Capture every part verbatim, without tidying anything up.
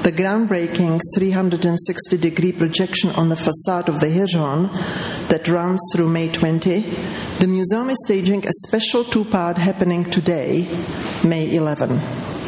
the groundbreaking three hundred sixty degree projection on the facade of the Hirshhorn that runs through May twentieth, the museum is staging a special two-part happening today, May eleventh.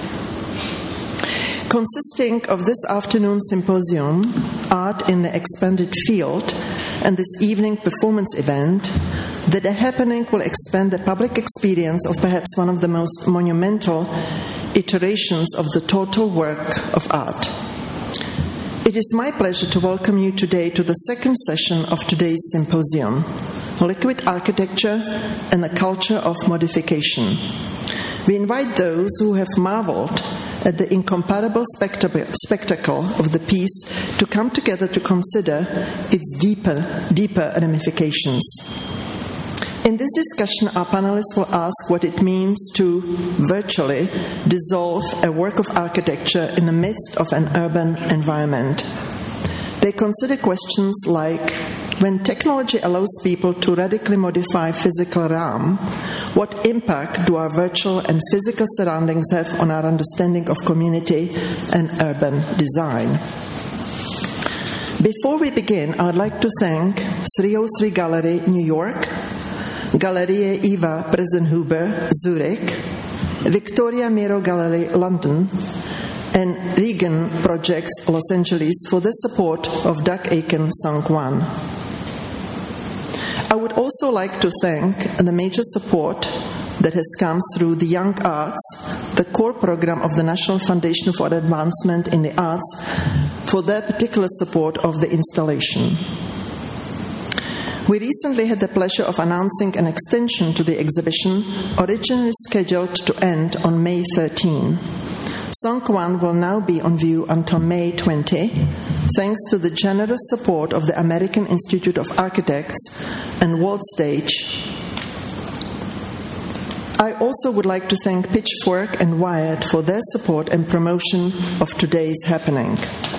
Consisting of this afternoon's symposium, Art in the Expanded Field, and this evening performance event, the happening will expand the public experience of perhaps one of the most monumental iterations of the total work of art. It is my pleasure to welcome you today to the second session of today's symposium, Liquid Architecture and the Culture of Modification. We invite those who have marveled at the incomparable spectacle of the piece to come together to consider its deeper, deeper ramifications. In this discussion, our panelists will ask what it means to virtually dissolve a work of architecture in the midst of an urban environment. They consider questions like, when technology allows people to radically modify physical realm, what impact do our virtual and physical surroundings have on our understanding of community and urban design? Before we begin, I would like to thank three oh three Gallery, New York, Galerie Eva Presenhuber, Zurich, Victoria Miro Gallery, London, and Regan Projects, Los Angeles, for the support of Doug Aiken Songkwan. I would also like to thank the major support that has come through the Young Arts, the core program of the National Foundation for Advancement in the Arts, for their particular support of the installation. We recently had the pleasure of announcing an extension to the exhibition, originally scheduled to end on May thirteenth. Songkwan will now be on view until May twentieth, thanks to the generous support of the American Institute of Architects and World Stage. I also would like to thank Pitchfork and Wired for their support and promotion of today's happening.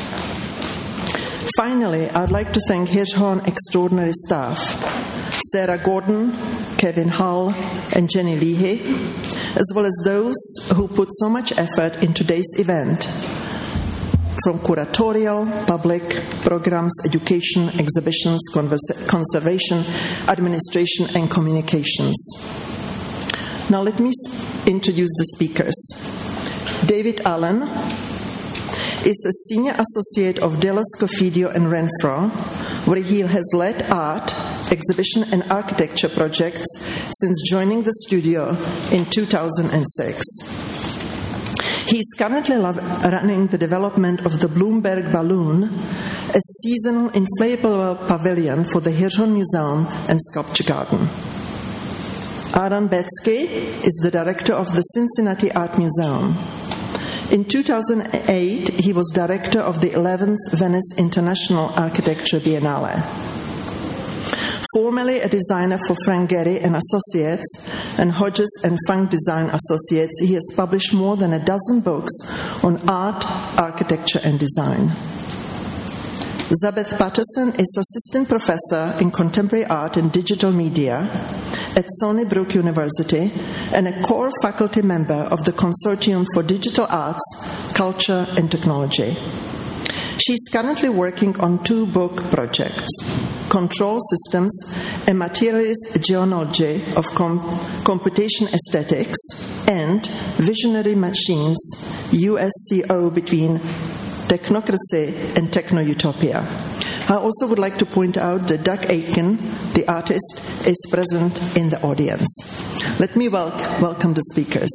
Finally, I'd like to thank Hirshhorn extraordinary staff, Sarah Gordon, Kevin Hull, and Jenny Leahy, as well as those who put so much effort in today's event, from curatorial, public, programs, education, exhibitions, conversa- conservation, administration, and communications. Now let me introduce the speakers. David Allen is a senior associate of Della Scofidio and Renfro, where he has led art, exhibition, and architecture projects since joining the studio in two thousand six. He is currently running the development of the Bloomberg Balloon, a seasonal inflatable pavilion for the Hirshhorn Museum and Sculpture Garden. Aaron Betsky is the director of the Cincinnati Art Museum. In two thousand eight, he was director of the eleventh Venice International Architecture Biennale. Formerly a designer for Frank Gehry and Associates and Hodges and Funk Design Associates, he has published more than a dozen books on art, architecture, and design. Zabeth Patterson is assistant professor in contemporary art and digital media at Stony Brook University and a core faculty member of the Consortium for Digital Arts, Culture, and Technology. She is currently working on two book projects, Control Systems, a materialist genealogy of com- computation aesthetics, and Visionary Machines, U S C O between technocracy and techno-utopia. I also would like to point out that Doug Aiken, the artist, is present in the audience. Let me wel- welcome the speakers.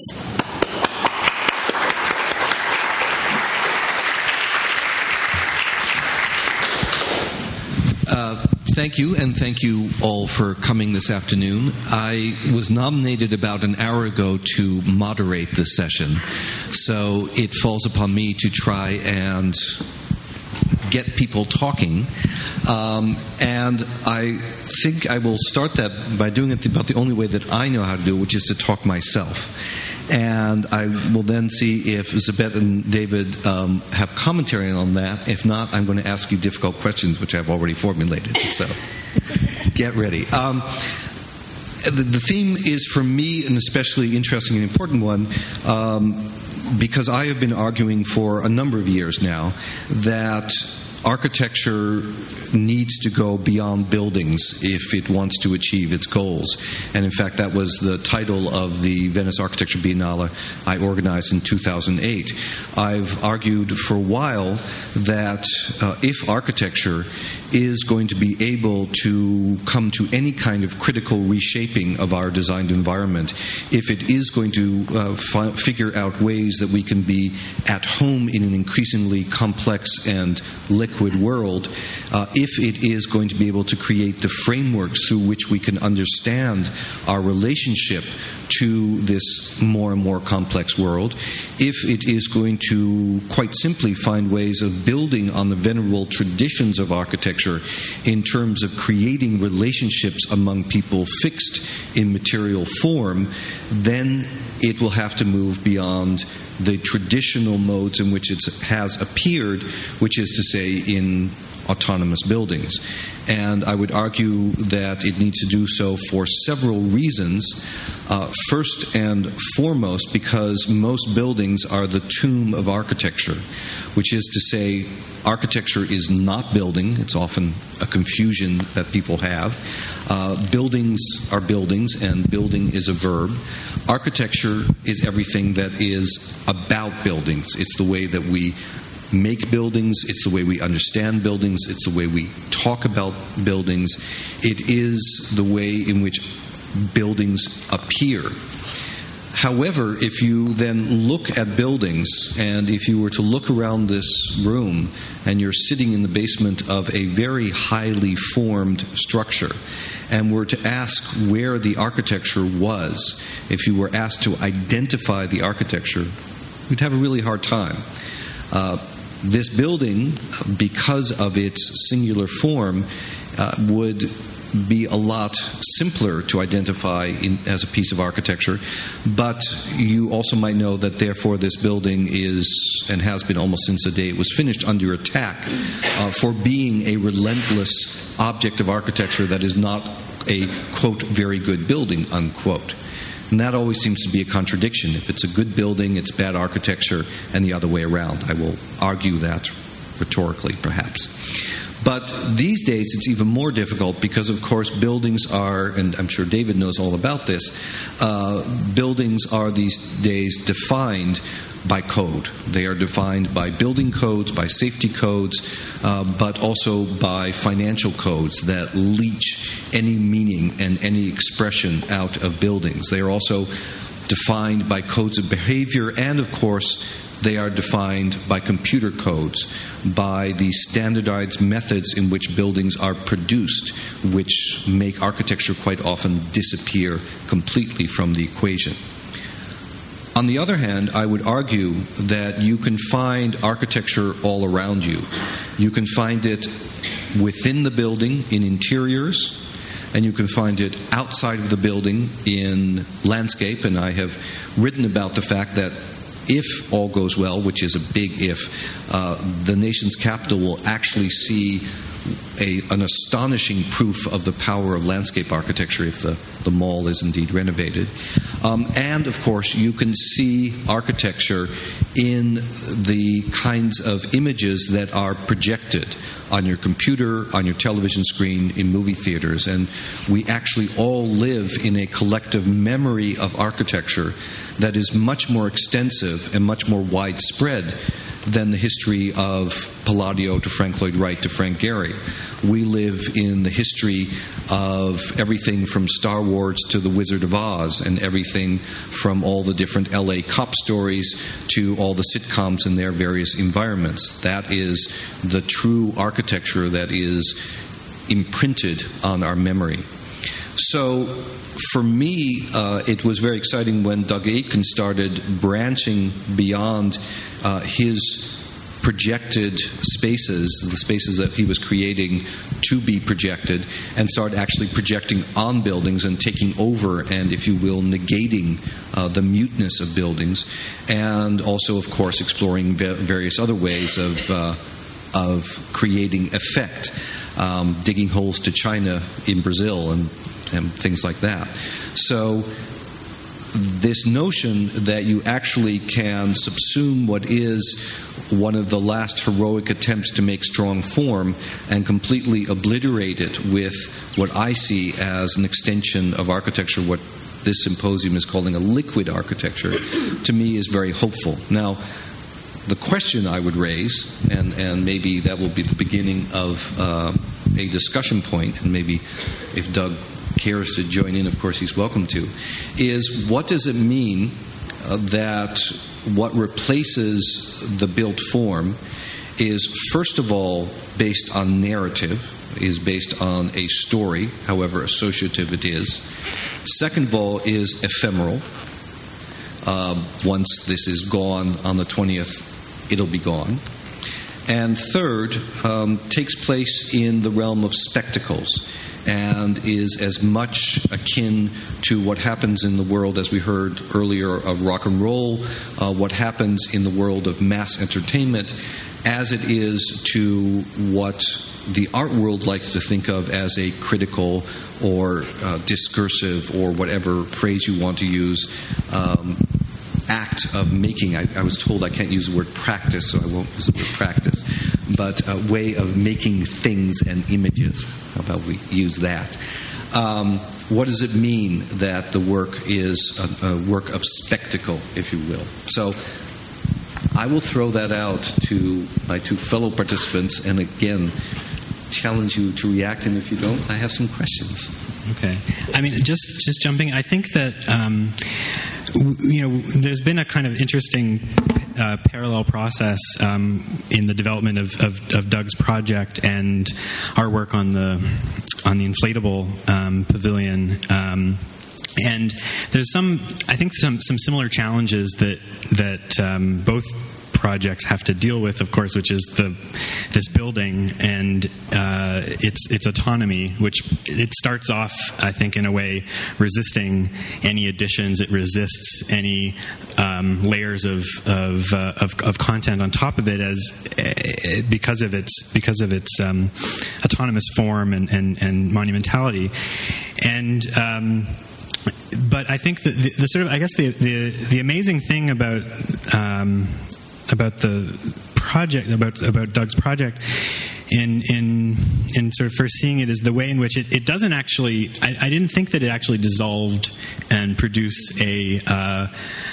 Uh, thank you, and thank you all for coming this afternoon. I was nominated about an hour ago to moderate this session, so it falls upon me to try and get people talking. Um, and I think I will start that by doing it about the only way that I know how to do it, which is to talk myself. And I will then see if Zabeth and David um, have commentary on that. If not, I'm going to ask you difficult questions, which I've already formulated. So get ready. Um, the, the theme is, for me, an especially interesting and important one. Um, because I have been arguing for a number of years now that architecture needs to go beyond buildings if it wants to achieve its goals. And in fact, that was the title of the Venice Architecture Biennale I organized in two thousand eight. I've argued for a while that uh, if architecture is going to be able to come to any kind of critical reshaping of our designed environment, if it is going to uh, fi- figure out ways that we can be at home in an increasingly complex and liquid world, uh, if it is going to be able to create the frameworks through which we can understand our relationship to this more and more complex world, if it is going to quite simply find ways of building on the venerable traditions of architecture in terms of creating relationships among people fixed in material form, then it will have to move beyond the traditional modes in which it has appeared, which is to say in autonomous buildings. And I would argue that it needs to do so for several reasons. Uh, first and foremost, because most buildings are the tomb of architecture, which is to say, architecture is not building. It's often a confusion that people have. Uh, buildings are buildings, and building is a verb. Architecture is everything that is about buildings. It's the way that we make buildings, it's the way we understand buildings, it's the way we talk about buildings, it is the way in which buildings appear. However, if you then look at buildings, and if you were to look around this room and you're sitting in the basement of a very highly formed structure, and were to ask where the architecture was, if you were asked to identify the architecture, you'd have a really hard time. Uh, This building, because of its singular form, uh, would be a lot simpler to identify in, as a piece of architecture, but you also might know that therefore this building is, and has been almost since the day it was finished, under attack uh, for being a relentless object of architecture that is not a, quote, very good building, unquote. And that always seems to be a contradiction. If it's a good building, it's bad architecture, and the other way around. I will argue that rhetorically, perhaps. But these days, it's even more difficult because, of course, buildings are, and I'm sure David knows all about this, uh, buildings are these days defined by code. They are defined by building codes, by safety codes, uh, but also by financial codes that leach any meaning and any expression out of buildings. They are also defined by codes of behavior, and of course, they are defined by computer codes, by the standardized methods in which buildings are produced, which make architecture quite often disappear completely from the equation. On the other hand, I would argue that you can find architecture all around you. You can find it within the building in interiors, and you can find it outside of the building in landscape. And I have written about the fact that if all goes well, which is a big if, uh, the nation's capital will actually see A, an astonishing proof of the power of landscape architecture if the, the mall is indeed renovated. Um, and, of course, you can see architecture in the kinds of images that are projected on your computer, on your television screen, in movie theaters. And we actually all live in a collective memory of architecture that is much more extensive and much more widespread than the history of Palladio to Frank Lloyd Wright to Frank Gehry. We live in the history of everything from Star Wars to The Wizard of Oz, and everything from all the different L A cop stories to all the sitcoms in their various environments. That is the true architecture that is imprinted on our memory. So, for me, uh, it was very exciting when Doug Aitken started branching beyond uh, his projected spaces, the spaces that he was creating to be projected, and started actually projecting on buildings and taking over and, if you will, negating uh, the muteness of buildings, and also, of course, exploring va- various other ways of uh, of creating effect, um, digging holes to China in Brazil and and things like that. So this notion that you actually can subsume what is one of the last heroic attempts to make strong form and completely obliterate it with what I see as an extension of architecture, what this symposium is calling a liquid architecture, to me is very hopeful. Now, the question I would raise, and, and maybe that will be the beginning of uh, a discussion point, and maybe if Doug cares to join in, of course he's welcome to, is what does it mean uh, that what replaces the built form is, first of all, based on narrative, is based on a story, however associative it is. Second of all, is ephemeral. Uh, once this is gone on the twentieth, it'll be gone. And third, um, takes place in the realm of spectacles and is as much akin to what happens in the world, as we heard earlier, of rock and roll, uh, what happens in the world of mass entertainment, as it is to what the art world likes to think of as a critical or uh, discursive, or whatever phrase you want to use, um, act of making. I, I was told I can't use the word practice, so I won't use the word practice, but a way of making things and images. How about we use that? Um, what does it mean that the work is a, a work of spectacle, if you will? So I will throw that out to my two fellow participants, and again, challenge you to react, and if you don't, I have some questions. Okay. I mean, just just jumping, I think that, um, you know, there's been a kind of interesting uh, parallel process um, in the development of, of, of Doug's project and our work on the on the inflatable um, pavilion. Um, and there's some, I think, some some similar challenges that that um, both projects have to deal with, of course, which is the this building and uh, its its autonomy, which it starts off, I think, in a way resisting any additions. It resists any um, layers of of, uh, of of content on top of it, as uh, because of its because of its um, autonomous form and, and, and monumentality, and. Um, but I think that the, the sort of I guess the the, the amazing thing about um, about the project, about about Doug's project, in in in sort of first seeing it, is the way in which it, it doesn't actually. I, I didn't think that it actually dissolved and produced a. Uh,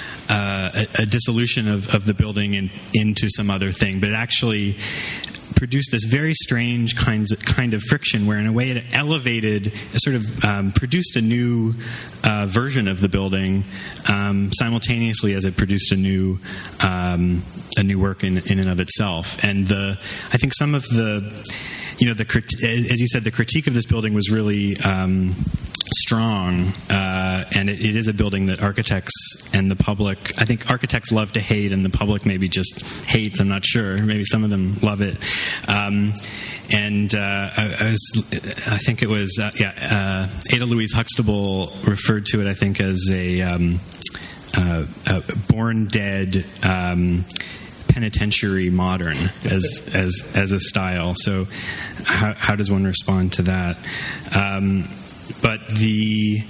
uh, a, a dissolution of, of the building in, into some other thing, but it actually produced this very strange kinds of, kind of friction, where in a way it elevated, sort of um, produced a new uh, version of the building um, simultaneously as it produced a new um, a new work in, in and of itself. And the I think some of the you know the as you said, the critique of this building was really um, strong, uh, and it, it is a building that architects and the public, I think architects love to hate, and the public maybe just hates. I'm not sure. Maybe some of them love it. Um, and uh, I, I was, I think it was, uh, yeah, uh, Ada Louise Huxtable referred to it, I think, as a, um, uh, a born dead. Um, penitentiary modern as as as a style. So how, how does one respond to that? Um, but the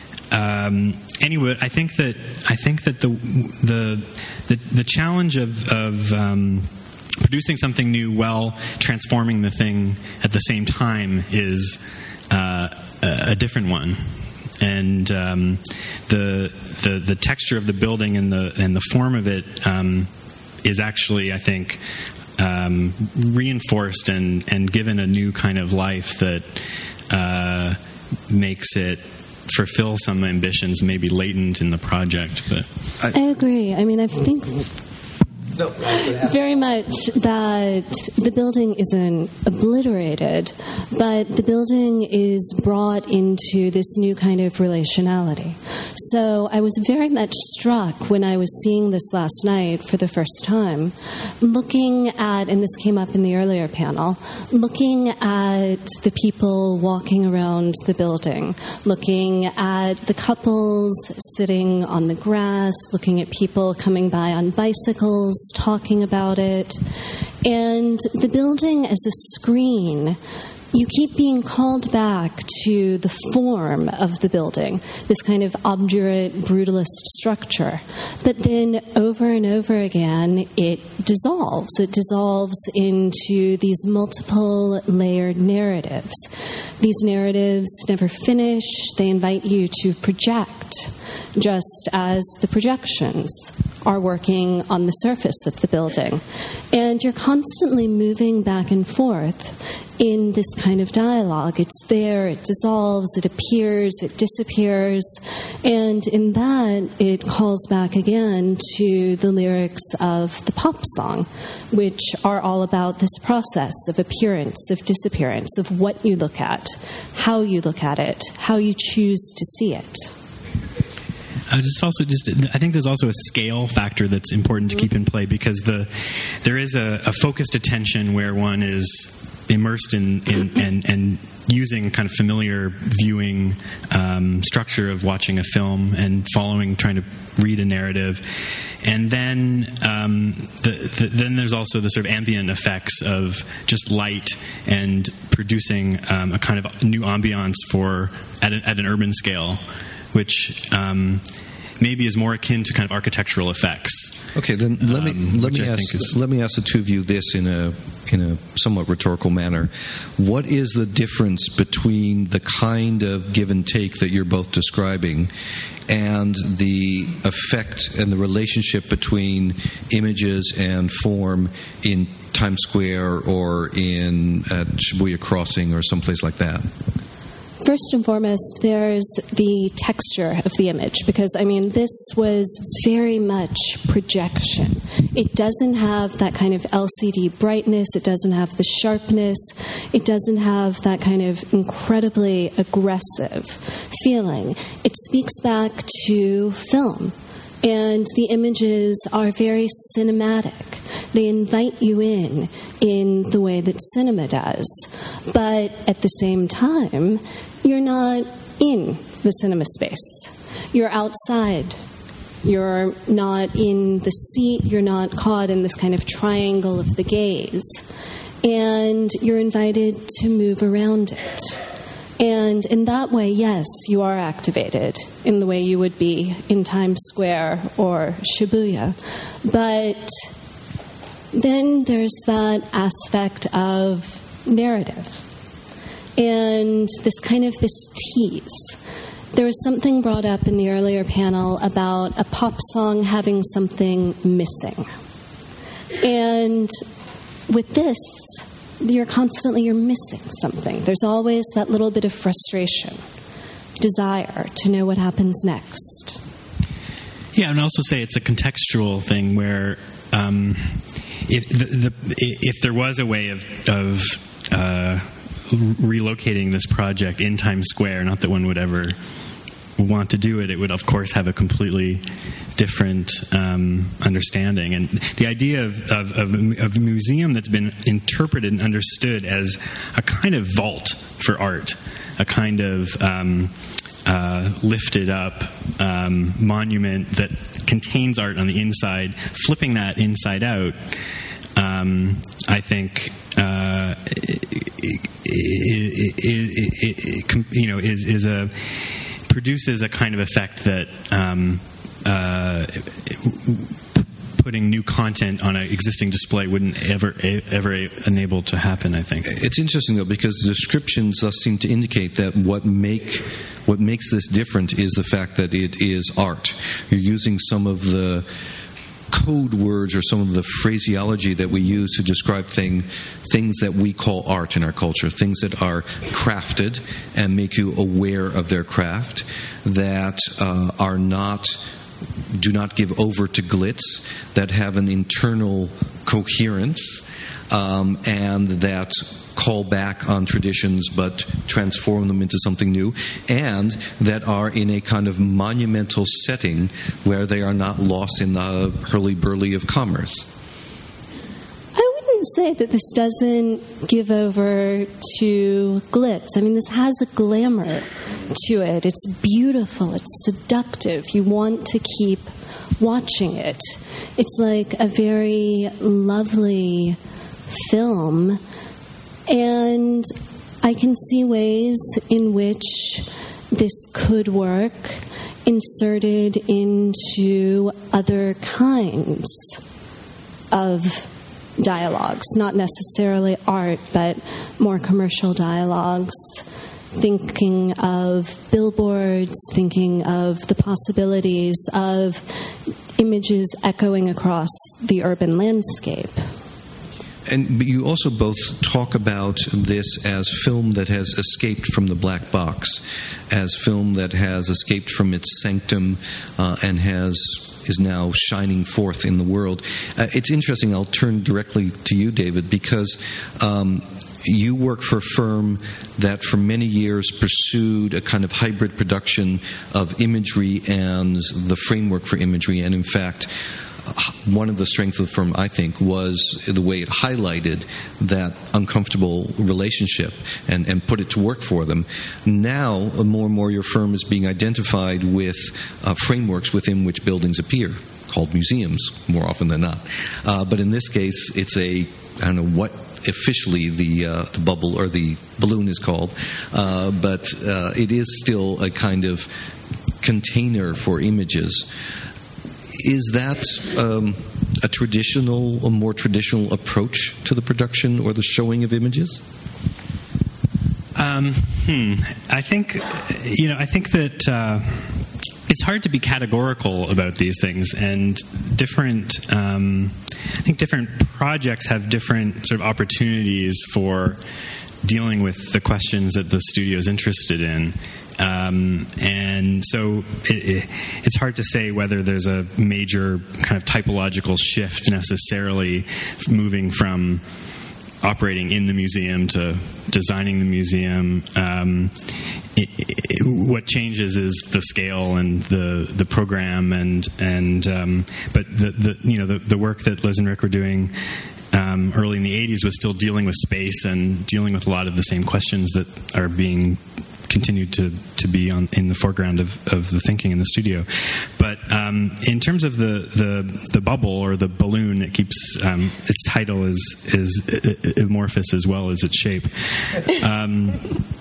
um, anyway, I think that I think that the the the, the challenge of of um, producing something new while transforming the thing at the same time is uh, a, a different one. And um, the the the texture of the building and the and the form of it um, is actually, I think, um, reinforced and, and given a new kind of life that uh, makes it fulfill some ambitions maybe latent in the project. But I agree. I mean, I think no, very much that the building isn't obliterated, but the building is brought into this new kind of relationality. So I was very much struck when I was seeing this last night for the first time, looking at, and this came up in the earlier panel, looking at the people walking around the building, looking at the couples sitting on the grass, looking at people coming by on bicycles, talking about it, and the building as a screen you keep being called back to the form of the building, this kind of obdurate, brutalist structure. But then over and over again, it dissolves. It dissolves into these multiple layered narratives. These narratives never finish. They invite you to project, just as the projections are working on the surface of the building. And you're constantly moving back and forth in this kind of dialogue. It's there, it dissolves, it appears, it disappears, and in that it calls back again to the lyrics of the pop song, which are all about this process of appearance, of disappearance, of what you look at, how you look at it, how you choose to see it. I just also just I think there's also a scale factor that's important to keep in play, because the there is a, a focused attention where one is immersed in, in and, and using kind of familiar viewing um, structure of watching a film and following, trying to read a narrative, and then um, the, the, then there's also the sort of ambient effects of just light and producing um, a kind of new ambiance for at, a, at an urban scale, which um, maybe is more akin to kind of architectural effects. Okay, then let me um, let me I ask is, let me ask the two of you this in a in a somewhat rhetorical manner. What is the difference between the kind of give and take that you're both describing and the effect and the relationship between images and form in Times Square or in at Shibuya Crossing or someplace like that? First and foremost, there's the texture of the image, because, I mean, this was very much projection. It doesn't have that kind of L C D brightness. It doesn't have the sharpness. It doesn't have that kind of incredibly aggressive feeling. It speaks back to film. And the images are very cinematic. They invite you in in the way that cinema does. But at the same time, you're not in the cinema space. You're outside. You're not in the seat. You're not caught in this kind of triangle of the gaze. And you're invited to move around it. And in that way, yes, you are activated in the way you would be in Times Square or Shibuya. But then there's that aspect of narrative and this kind of this tease. There was something brought up in the earlier panel about a pop song having something missing. And with this, you're constantly, you're missing something. There's always that little bit of frustration, desire to know what happens next. Yeah, and also say it's a contextual thing where um, it, the, the, if there was a way of, of uh, relocating this project in Times Square, not that one would ever want to do it, it would, of course, have a completely different um, understanding. And the idea of, of, of, of a museum that's been interpreted and understood as a kind of vault for art, a kind of um, uh, lifted up um, monument that contains art on the inside, flipping that inside out, um, I think uh, it, it, it, it, it, you know, is, is a produces a kind of effect that um, uh, putting new content on an existing display wouldn't ever ever enable to happen, I think. It's interesting, though, because the descriptions thus seem to indicate that what make what makes this different is the fact that it is art. You're using some of the code words or some of the phraseology that we use to describe thing, things that we call art in our culture, things that are crafted and make you aware of their craft, that uh, are not, do not give over to glitz, that have an internal coherence, um, and that call back on traditions but transform them into something new, and that are in a kind of monumental setting where they are not lost in the hurly-burly of commerce. I wouldn't say that this doesn't give over to glitz. I mean, this has a glamour to it. It's beautiful. It's seductive. You want to keep watching it. It's like a very lovely film. And I can see ways in which this could work inserted into other kinds of dialogues, not necessarily art, but more commercial dialogues, thinking of billboards, thinking of the possibilities of images echoing across the urban landscape. And you also both talk about this as film that has escaped from the black box, as film that has escaped from its sanctum uh, and has is now shining forth in the world. Uh, it's interesting. I'll turn directly to you, David, because um, you work for a firm that for many years pursued a kind of hybrid production of imagery and the framework for imagery. And in fact, one of the strengths of the firm, I think, was the way it highlighted that uncomfortable relationship and, and put it to work for them. Now, more and more, your firm is being identified with uh, frameworks within which buildings appear, called museums, more often than not. Uh, but in this case, it's a, I don't know what officially the uh, the bubble or the balloon is called, uh, but uh, it is still a kind of container for images. Is that um, a traditional, a more traditional approach to the production or the showing of images? Um, hmm. I think, you know, I think that uh, it's hard to be categorical about these things, and different. Um, I think different projects have different sort of opportunities for dealing with the questions that the studio is interested in. Um, and so it, it, it's hard to say whether there's a major kind of typological shift necessarily moving from operating in the museum to designing the museum. Um, it, it, what changes is the scale and the, the program, and and um, but the, the you know the, the work that Liz and Rick were doing um, early in the eighties was still dealing with space and dealing with a lot of the same questions that are being continued to, to be on in the foreground of, of the thinking in the studio. But um, in terms of the, the the bubble or the balloon, it keeps um, its title is is amorphous as well as its shape. Um,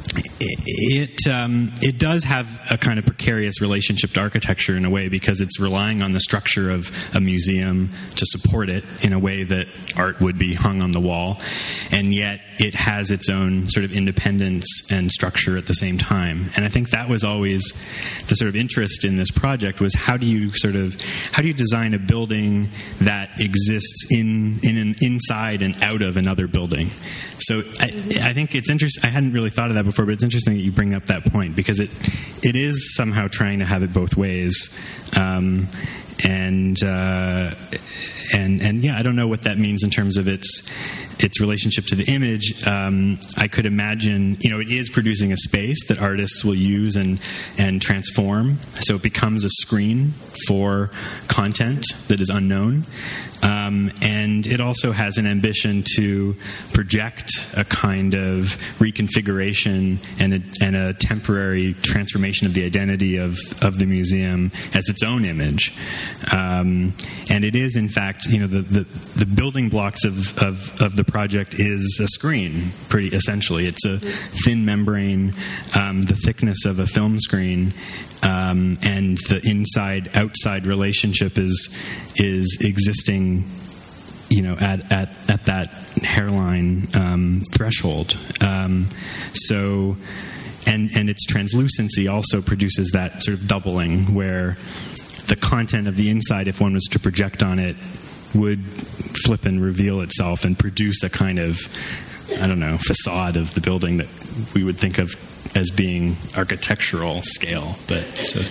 it it, um, it does have a kind of precarious relationship to architecture in a way, because it's relying on the structure of a museum to support it in a way that art would be hung on the wall, and yet it has its own sort of independence and structure at the same time. And I think that was always the sort of interest in this project, was how do you sort of how do you design a building that exists in in an inside and out of another building. So I, I think it's interesting. I hadn't really thought of that before, but it's interesting that you bring up that point, because it it is somehow trying to have it both ways. Um, and uh, and and yeah, I don't know what that means in terms of its its relationship to the image. Um, I could imagine, you know, it is producing a space that artists will use and and transform, so it becomes a screen for content that is unknown. Um, and it also has an ambition to project a kind of reconfiguration and a, and a temporary transformation of the identity of, of the museum as its own image. Um, and it is, in fact, you know, the, the, the building blocks of, of, of the project is a screen, pretty essentially. It's a thin membrane, um, the thickness of a film screen, um, and the inside-outside relationship is is existing, you know, at at, at that hairline um, threshold. Um, so, and and its translucency also produces that sort of doubling, where the content of the inside, if one was to project on it, would flip and reveal itself and produce a kind of, I don't know, facade of the building that we would think of as being architectural scale. But so.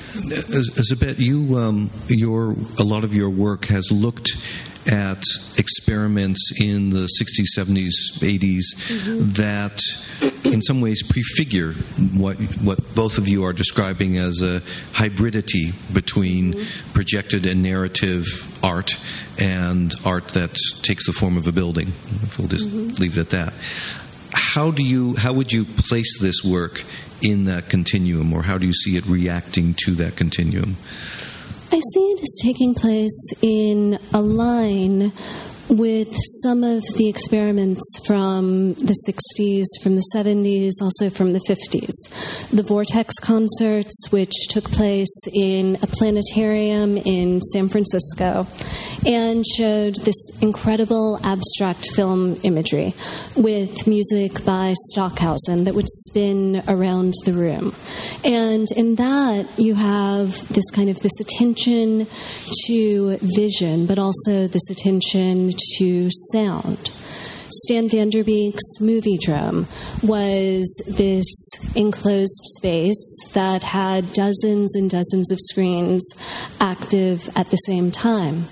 Zabet, you, um, your a lot of your work has looked at experiments in the sixties, seventies, eighties mm-hmm. that in some ways prefigure what what both of you are describing as a hybridity between mm-hmm. projected and narrative art and art that takes the form of a building. We'll just mm-hmm. leave it at that. How do you how would you place this work in that continuum, or how do you see it reacting to that continuum? I see it as taking place in a line with some of the experiments from the sixties, from the seventies, also from the fifties. The Vortex concerts, which took place in a planetarium in San Francisco, and showed this incredible abstract film imagery with music by Stockhausen that would spin around the room. And in that, you have this kind of this attention to vision, but also this attention to sound. Stan Vanderbeek's Moviedrome was this enclosed space that had dozens and dozens of screens active at the same time.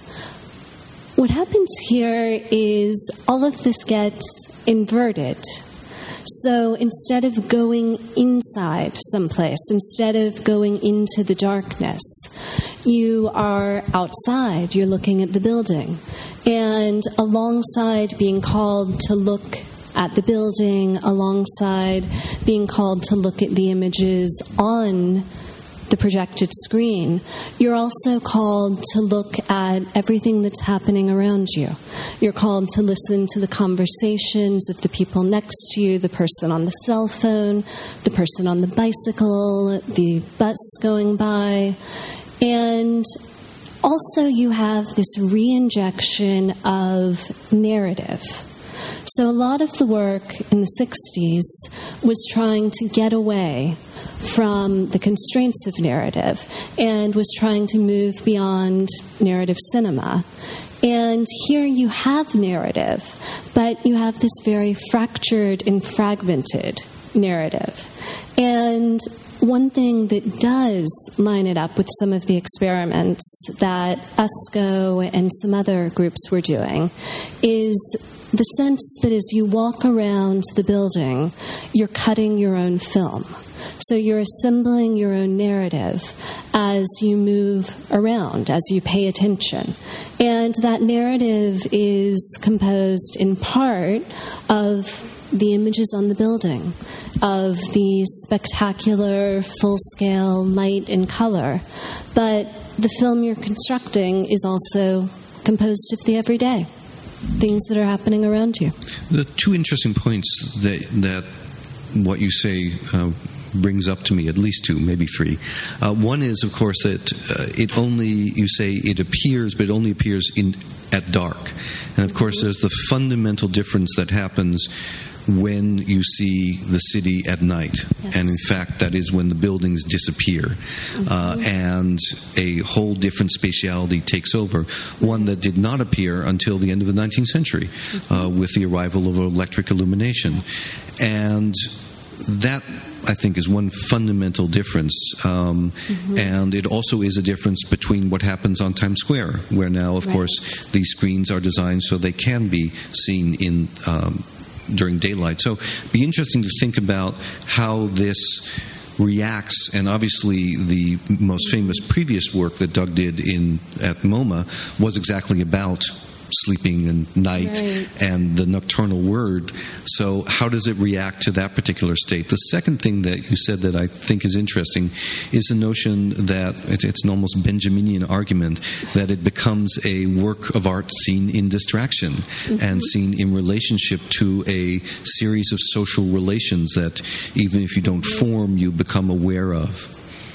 What happens here is all of this gets inverted. So instead of going inside someplace, instead of going into the darkness, you are outside, you're looking at the building. And alongside being called to look at the building, alongside being called to look at the images on the projected screen, you're also called to look at everything that's happening around you. You're called to listen to the conversations of the people next to you, the person on the cell phone, the person on the bicycle, the bus going by. And also you have this re-injection of narrative. So a lot of the work in the sixties was trying to get away from the constraints of narrative and was trying to move beyond narrative cinema. And here you have narrative, but you have this very fractured and fragmented narrative. And one thing that does line it up with some of the experiments that U S C O and some other groups were doing is the sense that as you walk around the building, you're cutting your own film. So you're assembling your own narrative as you move around, as you pay attention. And that narrative is composed in part of the images on the building, of the spectacular, full-scale light and color. But the film you're constructing is also composed of the everyday, things that are happening around you. The two interesting points that, that what you say uh, brings up to me, at least two, maybe three. Uh, one is, of course, that uh, it only, you say it appears, but it only appears in at dark. And, of course, there's the fundamental difference that happens when you see the city at night. Yes. And in fact, that is when the buildings disappear. Mm-hmm. Uh, and a whole different spatiality takes over, one that did not appear until the end of the nineteenth century, mm-hmm. uh, with the arrival of electric illumination. And that, I think, is one fundamental difference. Um, mm-hmm. And it also is a difference between what happens on Times Square, where now, of right. course, these screens are designed so they can be seen in um, during daylight. So it'd be interesting to think about how this reacts, and obviously the most famous previous work that Doug did in at MoMA was exactly about sleeping and night right. and the nocturnal word. So how does it react to that particular state? The second thing that you said that I think is interesting is the notion that it's an almost Benjaminian argument that it becomes a work of art seen in distraction mm-hmm. and seen in relationship to a series of social relations that even if you don't form, you become aware of.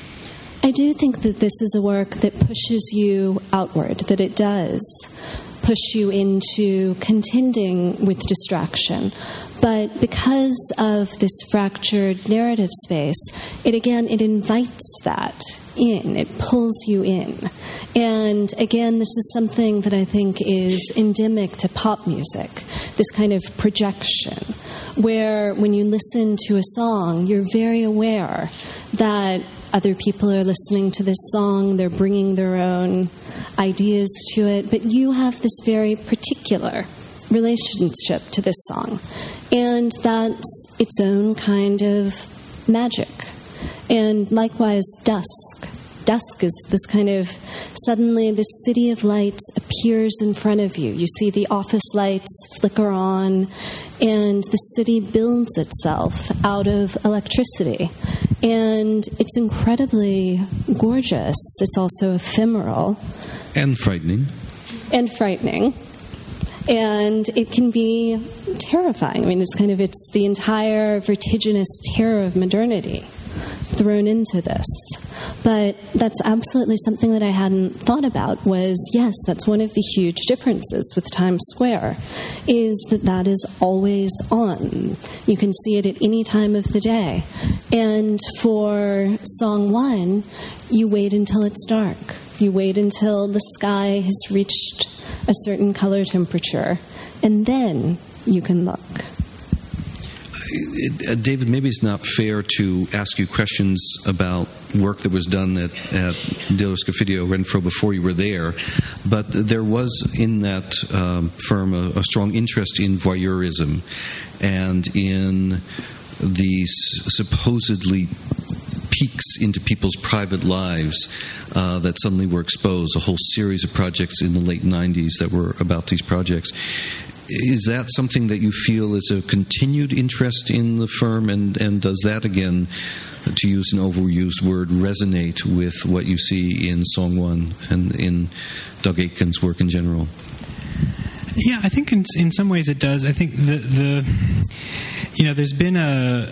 I do think that this is a work that pushes you outward, that it does push you into contending with distraction. But because of this fractured narrative space, it again, it invites that in. It pulls you in. And again, this is something that I think is endemic to pop music, this kind of projection, where when you listen to a song, you're very aware that other people are listening to this song, they're bringing their own ideas to it, but you have this very particular relationship to this song. And that's its own kind of magic. And likewise, dusk. Dusk is this kind of, suddenly this city of lights appears in front of you. You see the office lights flicker on, and the city builds itself out of electricity. And it's incredibly gorgeous. It's also ephemeral. And frightening. And frightening. And it can be terrifying. I mean, it's kind of, it's the entire vertiginous terror of modernity thrown into this. But that's absolutely something that I hadn't thought about was, yes, that's one of the huge differences with Times Square, is that that is always on. You can see it at any time of the day. And for Song One, you wait until it's dark. You wait until the sky has reached a certain color temperature, and then you can look. Uh, David, maybe it's not fair to ask you questions about work that was done at, at Dello Scofidio Renfro before you were there, but there was in that um, firm a, a strong interest in voyeurism and in these supposedly peeks into people's private lives uh, that suddenly were exposed, a whole series of projects in the late nineties that were about these projects. Is that something that you feel is a continued interest in the firm, and, and does that, again, to use an overused word, resonate with what you see in Song One and in Doug Aitken's work in general? Yeah, I think in, in some ways it does. I think the, the you know, there's been a,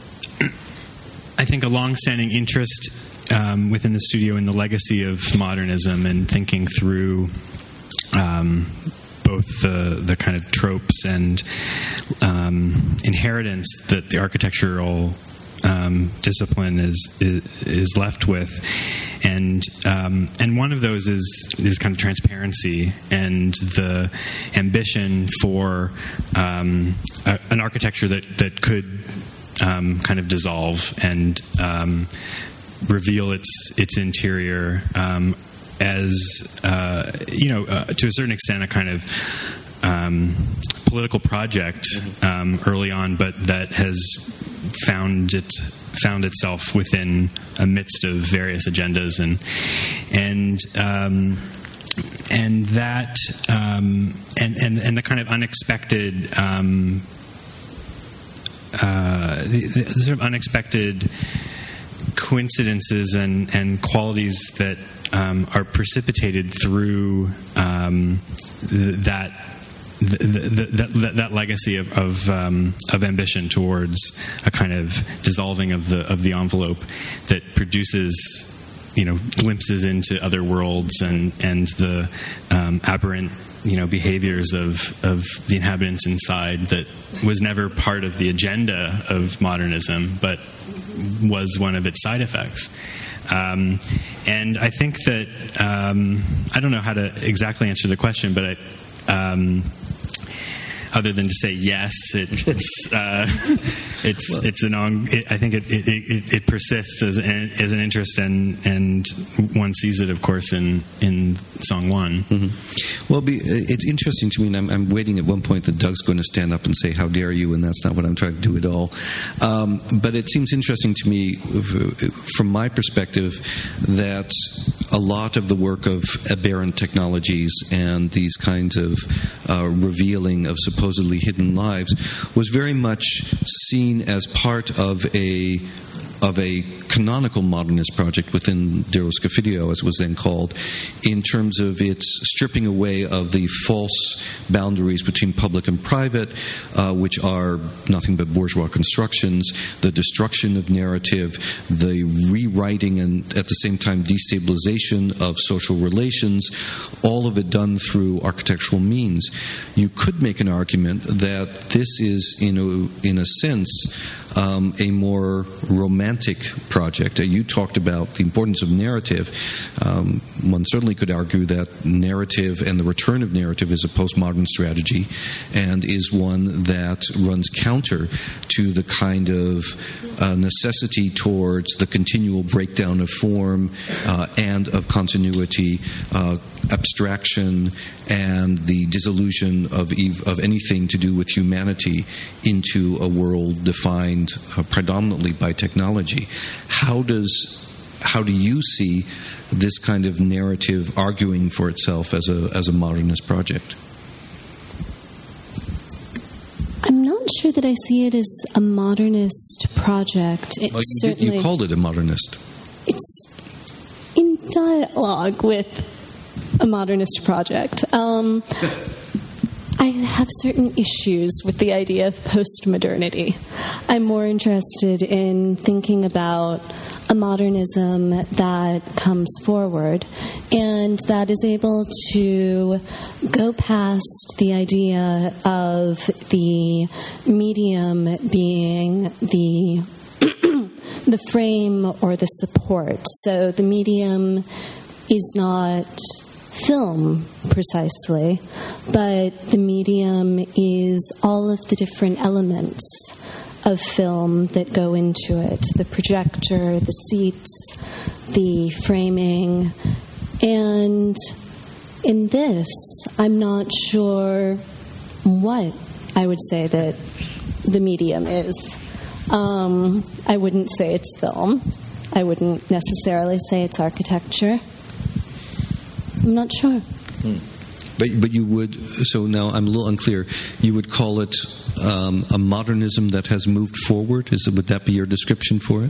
I think, a long-standing interest um, within the studio in the legacy of modernism and thinking through um, both the the kind of tropes and um, inheritance that the architectural um, discipline is, is is left with, and um, and one of those is is kind of transparency and the ambition for um, a, an architecture that that could um, kind of dissolve and um, reveal its its interior. Um, as, uh, you know, uh, to a certain extent, a kind of um, political project um, early on, but that has found it found itself within a midst of various agendas, and and um, and that um, and, and and the kind of unexpected um, uh, the, the sort of unexpected coincidences and, and qualities that um, are precipitated through um, that, the, the, that that legacy of of, um, of ambition towards a kind of dissolving of the of the envelope that produces, you know, glimpses into other worlds and and the um, aberrant, you know, behaviors of, of the inhabitants inside that was never part of the agenda of modernism, but was one of its side effects. Um, and I think that, um, I don't know how to exactly answer the question, but I, um, other than to say yes, it, it's uh, it's well, it's an on. It, I think it it, it, it persists as an, as an interest, and and one sees it, of course, in in Song One. Mm-hmm. Well, be, it's interesting to me, and I'm, I'm waiting at one point that Doug's going to stand up and say, "How dare you?" And that's not what I'm trying to do at all. Um, but it seems interesting to me, from my perspective, that a lot of the work of aberrant technologies and these kinds of uh, revealing of supposedly hidden lives was very much seen as part of a of a canonical modernist project within Dello Scofidio, as it was then called, in terms of its stripping away of the false boundaries between public and private, uh, which are nothing but bourgeois constructions, the destruction of narrative, the rewriting and at the same time destabilization of social relations, all of it done through architectural means. You could make an argument that this is, in a, in a sense, Um, a more romantic project. Uh, you talked about the importance of narrative. Um, one certainly could argue that narrative and the return of narrative is a postmodern strategy and is one that runs counter to the kind of uh, necessity towards the continual breakdown of form uh, and of continuity, uh, abstraction, and the dissolution of of anything to do with humanity into a world defined uh, predominantly by technology. How does how do you see this kind of narrative arguing for itself as a as a modernist project? I'm not sure that I see it as a modernist project. It well, you, certainly, did, you called it a modernist. It's in dialogue with a modernist project. Um, I have certain issues with the idea of postmodernity. I'm more interested in thinking about a modernism that comes forward and that is able to go past the idea of the medium being the the frame or the support. So the medium is not film precisely, but the medium is all of the different elements of film that go into it: the projector, the seats, the framing. And in this, I'm not sure what I would say that the medium is. Um, I wouldn't say it's film. I wouldn't necessarily say it's architecture. I'm not sure. Hmm. But but you would, so now I'm a little unclear, you would call it um, a modernism that has moved forward? Is it, would that be your description for it?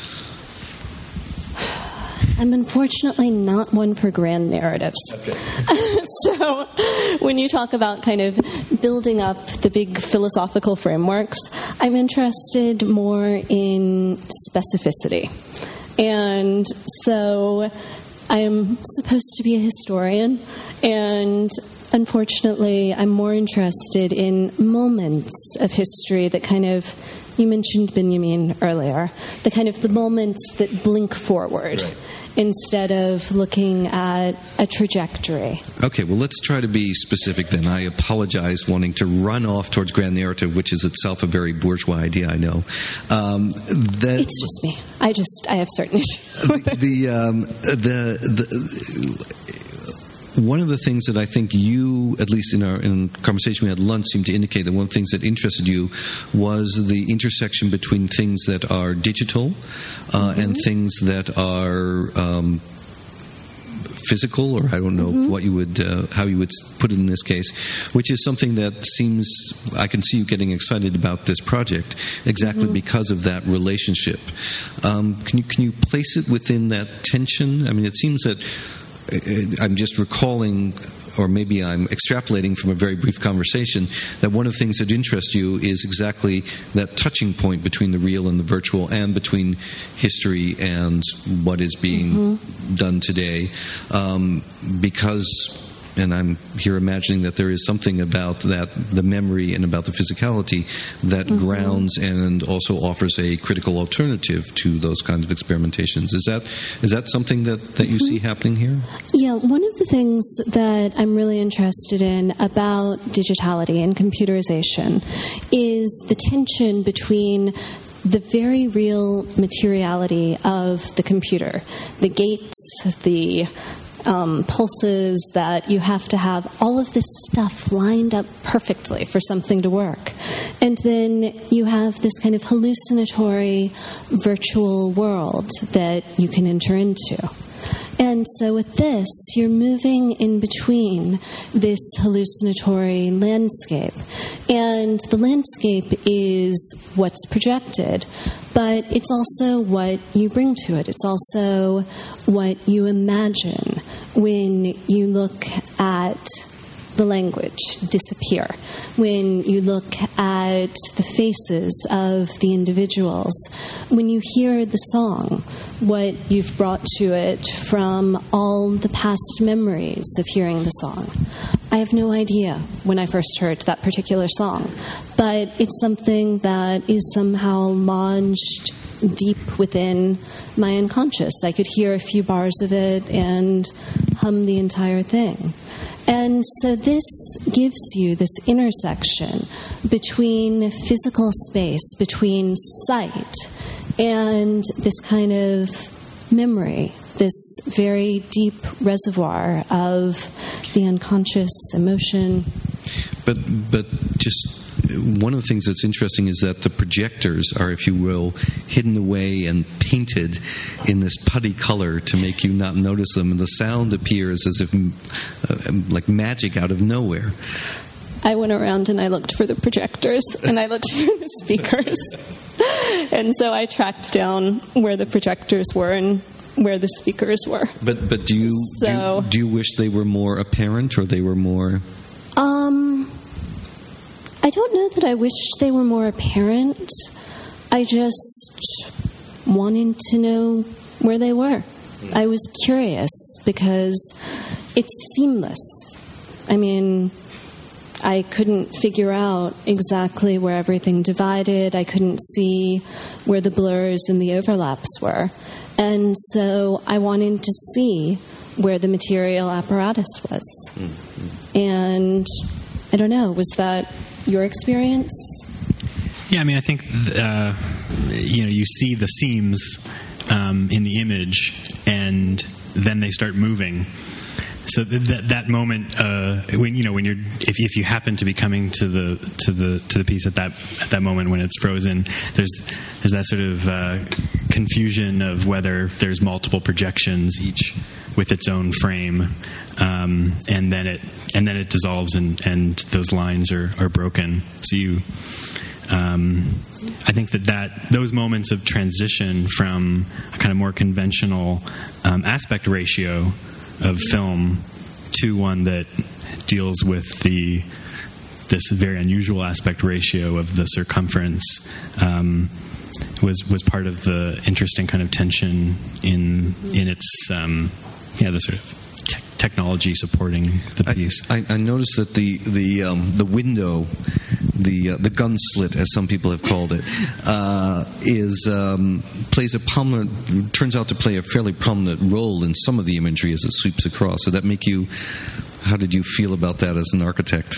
I'm unfortunately not one for grand narratives. Okay. So when you talk about kind of building up the big philosophical frameworks, I'm interested more in specificity. And so I'm supposed to be a historian, and unfortunately I'm more interested in moments of history that kind of, you mentioned Benjamin earlier, the kind of the moments that blink forward. Right. Instead of looking at a trajectory. Okay, well, let's try to be specific then. I apologize wanting to run off towards grand narrative, which is itself a very bourgeois idea, I know. Um, that, it's just me. I just, I have certain issues. the, the, um, the, the, one of the things that I think you, at least in our in conversation we had at lunch, seemed to indicate that one of the things that interested you was the intersection between things that are digital uh, mm-hmm. and things that are um, physical, or I don't know mm-hmm. what you would, uh, how you would put it in this case, which is something that seems, I can see you getting excited about this project exactly mm-hmm. because of that relationship. Um, can you can you place it within that tension? I mean, it seems that I'm just recalling, or maybe I'm extrapolating from a very brief conversation, that one of the things that interests you is exactly that touching point between the real and the virtual, and between history and what is being mm-hmm. done today. Um, because, and I'm here imagining that there is something about that, the memory and about the physicality, that mm-hmm. grounds and also offers a critical alternative to those kinds of experimentations. Is that is that something that, that you mm-hmm. see happening here? Yeah, one of the things that I'm really interested in about digitality and computerization is the tension between the very real materiality of the computer, the gates, the Um, pulses, that you have to have all of this stuff lined up perfectly for something to work. And then you have this kind of hallucinatory virtual world that you can enter into. And so with this, you're moving in between this hallucinatory landscape. And the landscape is what's projected, but it's also what you bring to it. It's also what you imagine when you look at the language disappear, when you look at the faces of the individuals, when you hear the song, what you've brought to it from all the past memories of hearing the song. I have no idea when I first heard that particular song, but it's something that is somehow lodged deep within my unconscious. I could hear a few bars of it and hum the entire thing. And so this gives you this intersection between physical space, between sight, and this kind of memory, this very deep reservoir of the unconscious emotion. But but just one of the things that's interesting is that the projectors are, if you will, hidden away and painted in this putty color to make you not notice them, and the sound appears as if uh, like magic out of nowhere. I went around and I looked for the projectors and I looked for the speakers. And so I tracked down where the projectors were and where the speakers were. But but do you, so, do, you do you wish they were more apparent, or they were more... Um... I don't know that I wished they were more apparent. I just wanted to know where they were. I was curious because it's seamless. I mean, I couldn't figure out exactly where everything divided. I couldn't see where the blurs and the overlaps were. And so I wanted to see where the material apparatus was. Mm-hmm. And I don't know, was that your experience? Yeah, I mean, I think, uh, you know, you see the seams um, in the image, and then they start moving. So that that moment, uh, when you know, when you're, if, if you happen to be coming to the to the to the piece at that at that moment when it's frozen, there's there's that sort of uh, confusion of whether there's multiple projections, each with its own frame, um, and then it and then it dissolves, and, and those lines are, are broken. So you, um, I think that, that those moments of transition from a kind of more conventional um, aspect ratio of film to one that deals with the this very unusual aspect ratio of the circumference um, was was part of the interesting kind of tension in in its um, yeah the sort of te- technology supporting the piece. I, I, I noticed that the the um, the window, the uh, the gun slit, as some people have called it, uh, is um, plays a prominent turns out to play a fairly prominent role in some of the imagery as it sweeps across. Did that make you? How did you feel about that as an architect?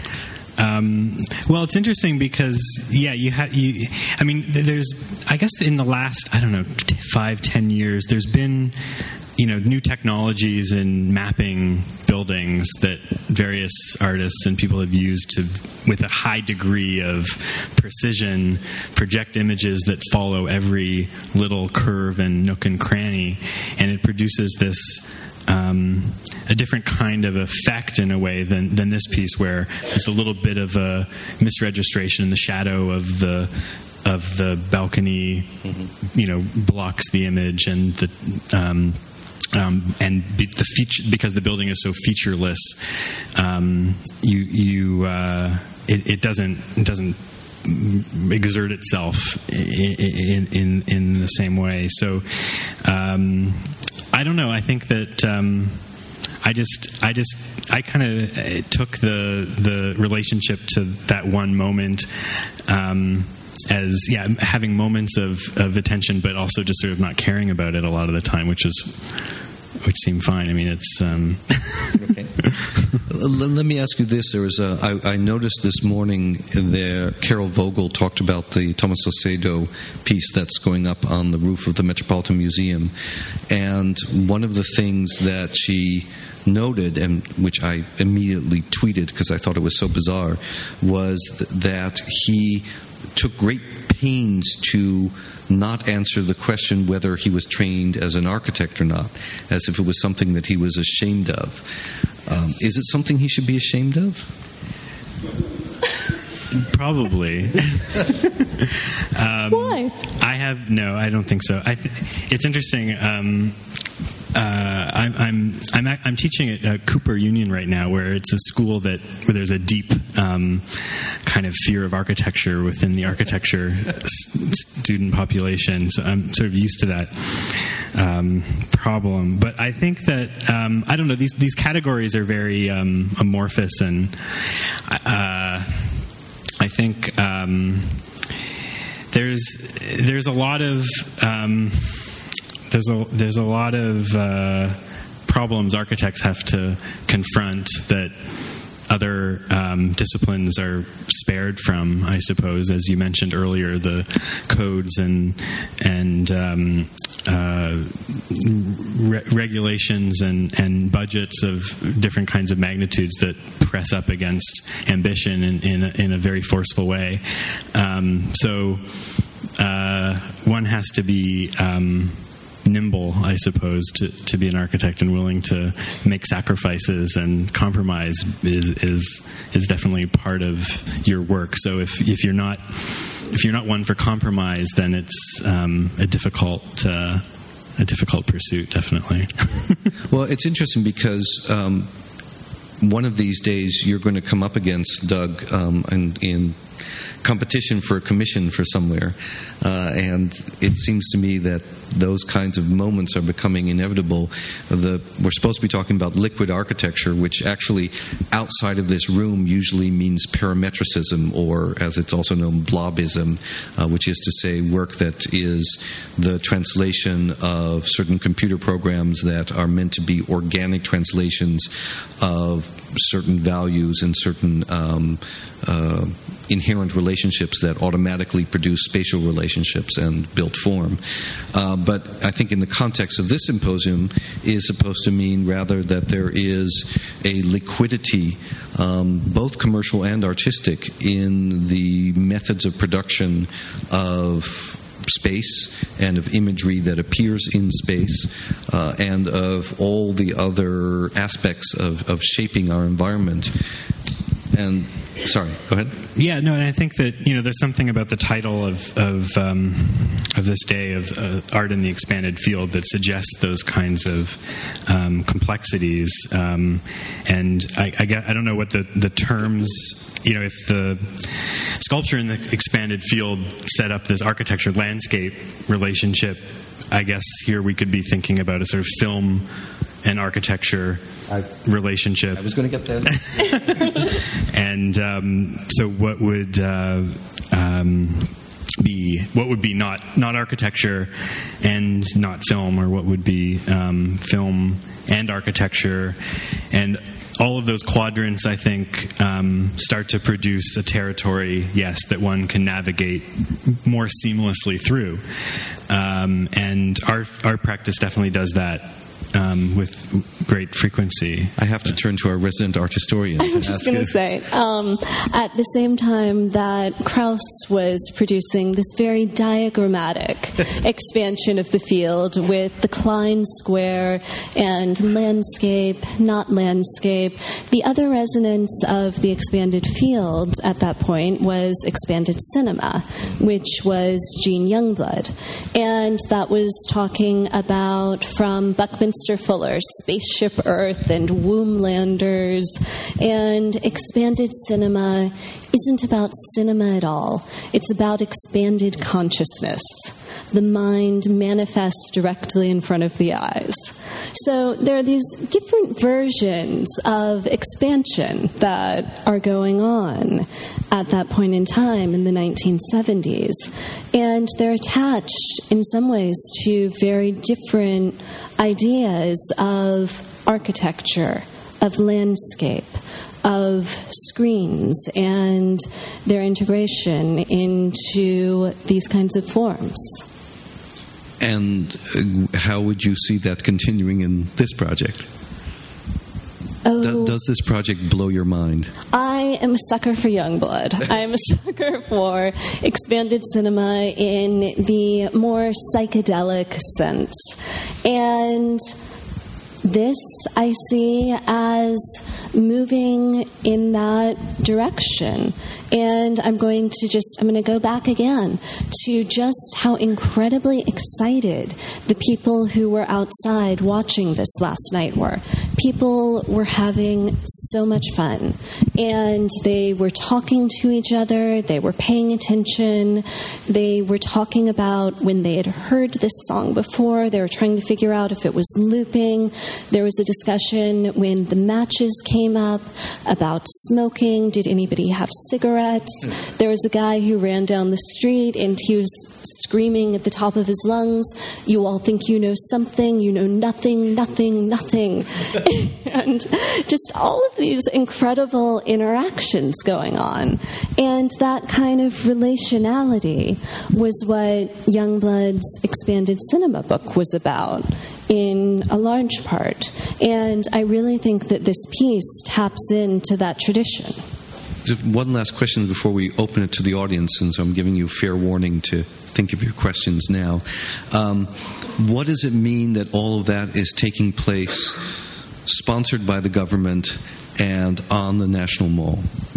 Um, well, it's interesting because, yeah, you have, you, I mean, there's, I guess in the last, I don't know, t- five, ten years, there's been, you know, new technologies in mapping buildings that various artists and people have used to, with a high degree of precision, project images that follow every little curve and nook and cranny, and it produces this Um, a different kind of effect in a way than, than this piece, where it's a little bit of a misregistration in the shadow of the of the balcony, mm-hmm. you know, blocks the image, and the um, um, and be, the feature, because the building is so featureless, um, you you uh, it, it doesn't it doesn't exert itself in in, in, in the same way. So. Um, I don't know. I think that um, I just, I just, I kind of took the the relationship to that one moment um, as, yeah, having moments of, of attention, but also just sort of not caring about it a lot of the time, which is, which seemed fine. I mean, it's. Um okay. Let me ask you this: There was a. I, I noticed this morning there. Carol Vogel talked about the Thomas Saucedo piece that's going up on the roof of the Metropolitan Museum, and one of the things that she noted, and which I immediately tweeted because I thought it was so bizarre, was th- that he took great pains to not answer the question whether he was trained as an architect or not, as if it was something that he was ashamed of. Um, is it something he should be ashamed of? Probably. um, Why? I have no. I don't think so. I th- it's interesting. Um, uh, I'm I'm I'm, at, I'm teaching at uh, Cooper Union right now, where it's a school that where there's a deep um, kind of fear of architecture within the architecture s- student population. So I'm sort of used to that um, problem. But I think that um, I don't know. These these categories are very um, amorphous, and uh, I think um, there's there's a lot of um, There's a there's a lot of uh, problems architects have to confront that other um, disciplines are spared from, I suppose. As you mentioned earlier, the codes and and um, uh, re- regulations and, and budgets of different kinds of magnitudes that press up against ambition in in a, in a very forceful way. Um, so uh, one has to be Um, nimble, I suppose, to, to be an architect, and willing to make sacrifices and compromise is is is definitely part of your work. So if if you're not if you're not one for compromise, then it's um, a difficult uh, a difficult pursuit, definitely. Well, it's interesting because um, one of these days you're going to come up against Doug um, in, in competition for a commission for somewhere. Uh, and it seems to me that those kinds of moments are becoming inevitable. The, we're supposed to be talking about liquid architecture, which actually outside of this room usually means parametricism, or as it's also known, blobism, uh, which is to say work that is the translation of certain computer programs that are meant to be organic translations of certain values and certain um, uh, inherent relationships that automatically produce spatial relationships and built form. Uh, but I think in the context of this symposium is supposed to mean rather that there is a liquidity, um, both commercial and artistic, in the methods of production of space and of imagery that appears in space, uh, and of all the other aspects of, of shaping our environment. And sorry, go ahead. Yeah, no, and I think that, you know, there's something about the title of of, um, of this day of uh, Art in the Expanded Field that suggests those kinds of um, complexities. Um, and I, I, get, I don't know what the, the terms, you know, if the sculpture in the expanded field set up this architecture landscape relationship, I guess here we could be thinking about a sort of film and architecture I, relationship. I was going to get there. And um, so, what would uh, um, be what would be not not architecture and not film, or what would be um, film and architecture, and all of those quadrants, I think, um, start to produce a territory, yes, that one can navigate more seamlessly through. Um, and our our practice definitely does that. Um, with great frequency. I have to turn to our resident art historian. I'm just going to say, um, at the same time that Krauss was producing this very diagrammatic expansion of the field with the Klein square and landscape, not landscape, the other resonance of the expanded field at that point was expanded cinema, which was Gene Youngblood. And that was talking about, from Buckminster Fuller's Spaceship Earth and Womblanders, and expanded cinema isn't about cinema at all. It's about expanded consciousness. The mind manifests directly in front of the eyes. So there are these different versions of expansion that are going on at that point in time in the nineteen seventies. And they're attached in some ways to very different ideas of architecture, of landscape, of screens, and their integration into these kinds of forms. And uh, how would you see that continuing in this project? Oh, Do, does this project blow your mind? I am a sucker for Youngblood. I am a sucker for expanded cinema in the more psychedelic sense. And this I see as moving in that direction. And I'm going to just, I'm going to go back again to just how incredibly excited the people who were outside watching this last night were. People were having so much fun. And they were talking to each other. They were paying attention. They were talking about when they had heard this song before. They were trying to figure out if it was looping. There was a discussion when the matches came up about smoking. Did anybody have cigarettes? There was a guy who ran down the street and he was screaming at the top of his lungs, "You all think you know something, you know nothing, nothing, nothing." And just all of these incredible interactions going on. And that kind of relationality was what Youngblood's expanded cinema book was about, in a large part. And I really think that this piece taps into that tradition. Just one last question before we open it to the audience, and so I'm giving you fair warning to think of your questions now. Um, what does it mean that all of that is taking place sponsored by the government and on the National Mall?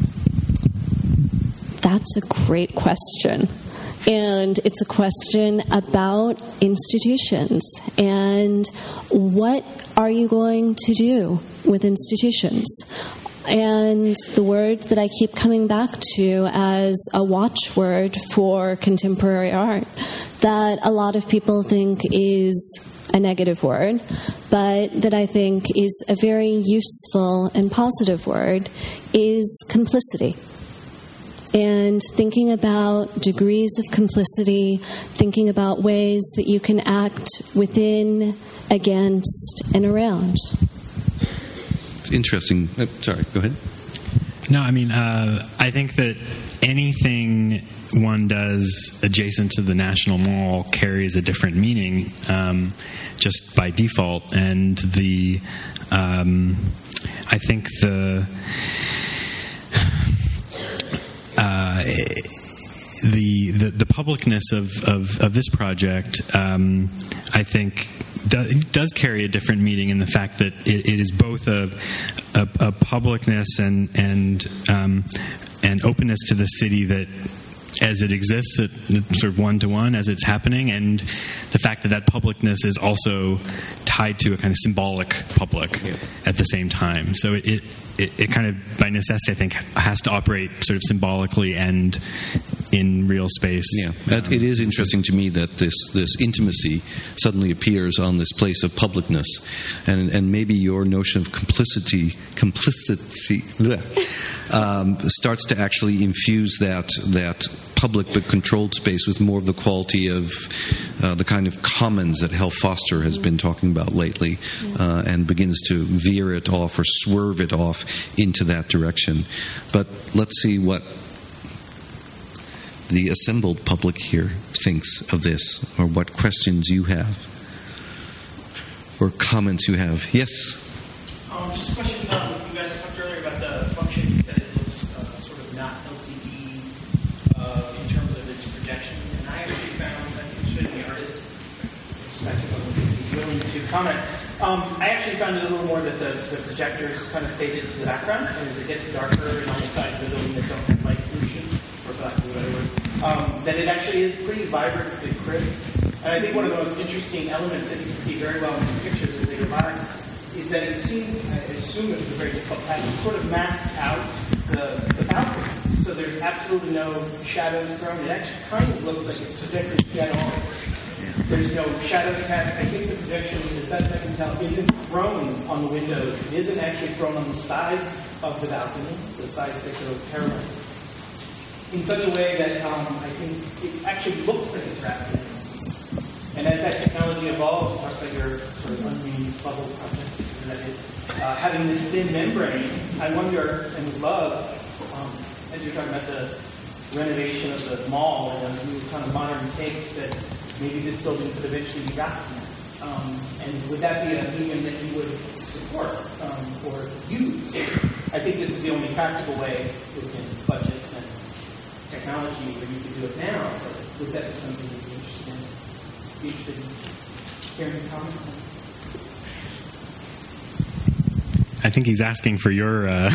That's a great question. And it's a question about institutions and what are you going to do with institutions. And the word that I keep coming back to as a watchword for contemporary art that a lot of people think is a negative word, but that I think is a very useful and positive word, is complicity. And thinking about degrees of complicity, thinking about ways that you can act within, against, and around. It's interesting. Uh, sorry, go ahead. No, I mean, uh, I think that anything one does adjacent to the National Mall carries a different meaning um, just by default. And the, um, I think the... Uh, the, the the publicness of, of, of this project, um, I think, do, does carry a different meaning in the fact that it, it is both a, a, a publicness and and um, and openness to the city that, as it exists, it, sort of one to one as it's happening, and the fact that that publicness is also tied to a kind of symbolic public yeah. at the same time. So it, it it it kind of by necessity, I think, has to operate sort of symbolically and in real space. Yeah, um, it is interesting to me that this this intimacy suddenly appears on this place of publicness, and and maybe your notion of complicity complicity bleh, um, starts to actually infuse that that public but controlled space with more of the quality of uh, the kind of commons that Hal Foster has been talking about lately, uh, and begins to veer it off or swerve it off into that direction. But let's see what the assembled public here thinks of this, or what questions you have, or comments you have. Yes? Um, just a question. Um, you guys talked earlier about the function. You said it looks uh, sort of not L C D uh, in terms of its projection. And I actually found, I think it's the artist perspective on this, if you're willing to comment. Um, I actually found it a little more that the, the projectors kind of faded to the background, and as it gets darker and on the sides of the building that don't have light pollution, or black or whatever, um, that it actually is pretty vibrantly crisp. And I think one of the most interesting elements that you can see very well in these pictures as they go by is that it seemed, I assume it was a very difficult task, it sort of masks out the, the balcony. So there's absolutely no shadows thrown. It actually kind of looks like it's projected dead on. There's no shadows cast. I think the projection, as best I can tell, isn't thrown on the windows. It isn't actually thrown on the sides of the balcony, the sides that go parallel, in such a way that um, I think it actually looks like it's wrapped in. And as that technology evolves, talk about your sort of unnamed bubble project, that is, uh, having this thin membrane, I wonder and would love, um, as you're talking about the renovation of the mall and those new kind of modern takes, that maybe this building could eventually be wrapped in that. Um, and would that be a medium that you would support um, or use? I think this is the only practical way within budgets and technology where you could do it now, but would that be something you'd be interested in? Be interested in hearing a comment? I think he's asking for your... Uh...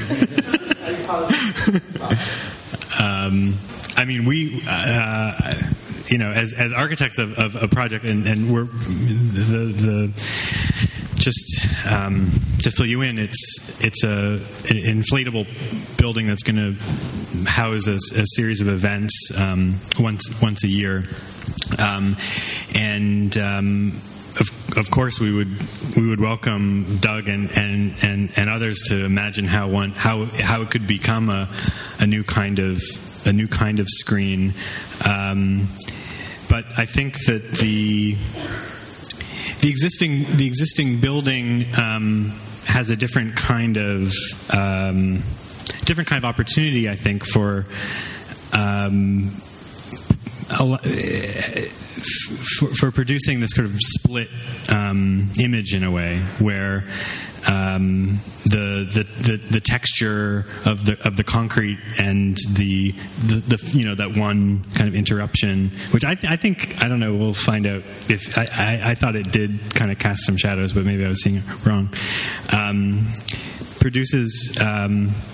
um, I mean, we... Uh, you know, as as architects of, of a project, and, and we're the the just um, to fill you in, it's it's a an inflatable building that's going to house a, a series of events um, once once a year, um, and. Um, Of, of course, we would we would welcome Doug and, and, and, and others to imagine how one how how it could become a a new kind of a new kind of screen. Um, but I think that the the existing the existing building um, has a different kind of um, different kind of opportunity, I think, for. Um, a, For, for producing this kind of split um, image in a way where um, the, the, the the texture of the of the concrete and the, the, the you know that one kind of interruption, which I, th- I think I don't know, we'll find out if I, I, I thought it did kind of cast some shadows, but maybe I was seeing it wrong. Um, produces. Um,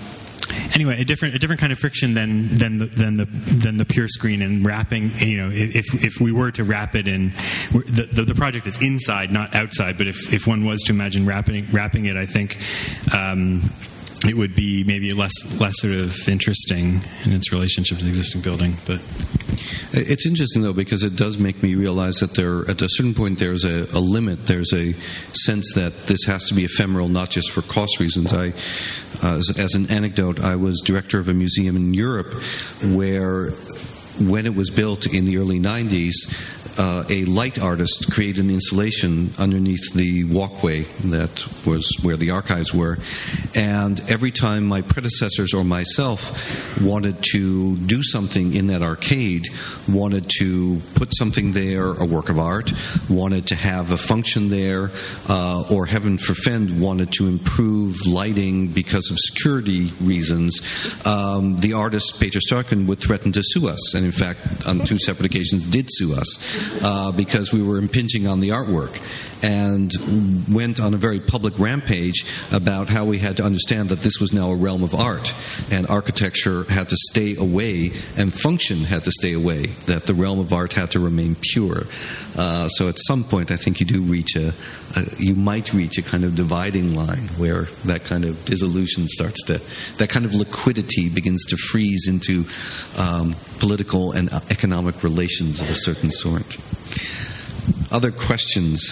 Anyway, a different a different kind of friction than than the than the than the pure screen and wrapping. You know, if if we were to wrap it in, the the, the project is inside, not outside. But if, if one was to imagine wrapping wrapping it, I think um, it would be maybe less less sort of interesting in its relationship to the existing building. But it's interesting though, because it does make me realize that there, at a certain point, there's a, a limit. There's a sense that this has to be ephemeral, not just for cost reasons. I, uh, as, as an anecdote, I was director of a museum in Europe where, when it was built in the early nineties, uh, a light artist created an installation underneath the walkway that was where the archives were. And every time my predecessors or myself wanted to do something in that arcade, wanted to put something there, a work of art, wanted to have a function there, uh, or heaven forfend, wanted to improve lighting because of security reasons, um, the artist Peter Starkin would threaten to sue us. And in fact, on two separate occasions did sue us uh, because we were impinging on the artwork, and went on a very public rampage about how we had to understand that this was now a realm of art, and architecture had to stay away, and function had to stay away, that the realm of art had to remain pure. Uh, so at some point, I think you do reach a, a, you might reach a kind of dividing line where that kind of dissolution starts to, that kind of liquidity begins to freeze into um, political and economic relations of a certain sort. Other questions?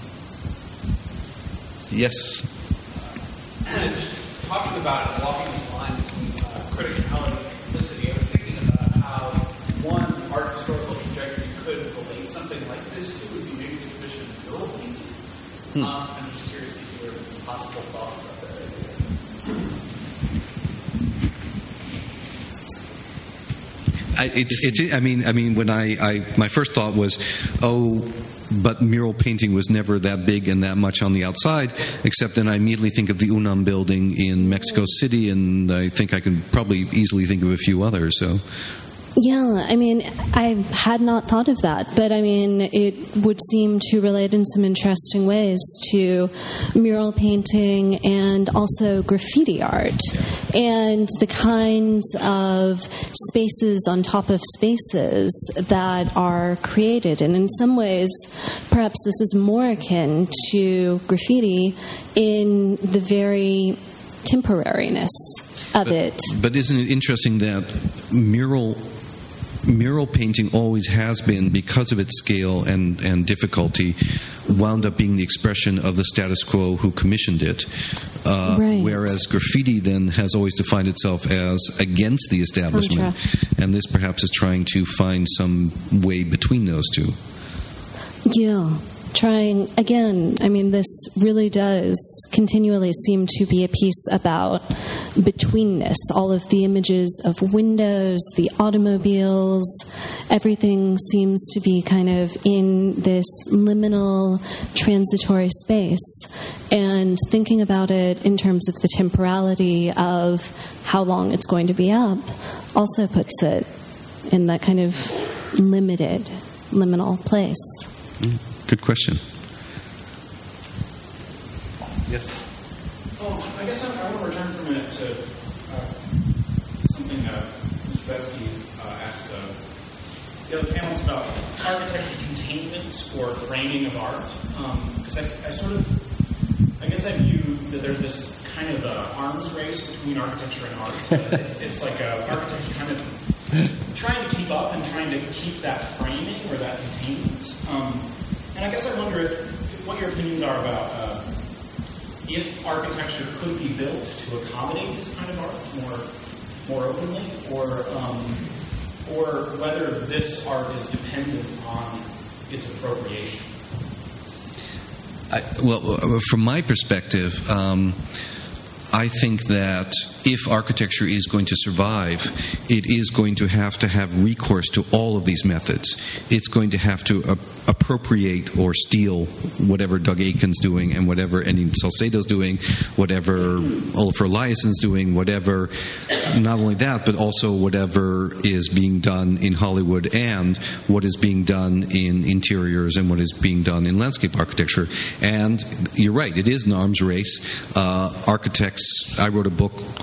Yes. Talking about walking this line between uh, criticality and complicity, I was thinking about how one art historical trajectory could relate something like this to would be maybe the tradition of mural painting. Hmm. Um, I'm just curious to hear possible thoughts about that idea. I, it's, it's, I mean, I mean, when I, I, my first thought was, oh. But mural painting was never that big and that much on the outside, except then I immediately think of the UNAM building in Mexico City, and I think I can probably easily think of a few others. So, yeah, I mean, I had not thought of that, but I mean, it would seem to relate in some interesting ways to mural painting and also graffiti art, and the kinds of spaces on top of spaces that are created. And in some ways, perhaps this is more akin to graffiti in the very temporariness of but, it. But isn't it interesting that mural mural painting always has been, because of its scale and, and difficulty, wound up being the expression of the status quo who commissioned it. Uh, right. Whereas graffiti then has always defined itself as against the establishment. Contra. And this perhaps is trying to find some way between those two. Yeah. Trying, again, I mean, this really does continually seem to be a piece about betweenness. All of the images of windows, the automobiles, everything seems to be kind of in this liminal, transitory space. And thinking about it in terms of the temporality of how long it's going to be up also puts it in that kind of limited, liminal place. Mm. Good question. Yes? Oh, I guess I, I want to return for a minute to uh, something uh, Mister Betsky uh, asked uh, the other panelists about architecture's containment or framing of art. Because um, I, I sort of, I guess I view that there's this kind of uh, arms race between architecture and art. Uh, it, it's like uh, architecture kind of trying to keep up and trying to keep that framing or that containment. Um, And I guess I wonder if, what your opinions are about uh, if architecture could be built to accommodate this kind of art more, more openly, or um, or whether this art is dependent on its appropriation. I, well, from my perspective, um, I think that if architecture is going to survive, it is going to have to have recourse to all of these methods. It's going to have to uh, appropriate or steal whatever Doug Aitken's doing and whatever Andy Salcedo's doing, whatever Olafur Eliasson's doing, whatever, not only that, but also whatever is being done in Hollywood and what is being done in interiors and what is being done in landscape architecture. And you're right, it is an arms race. Uh, architects, I wrote a book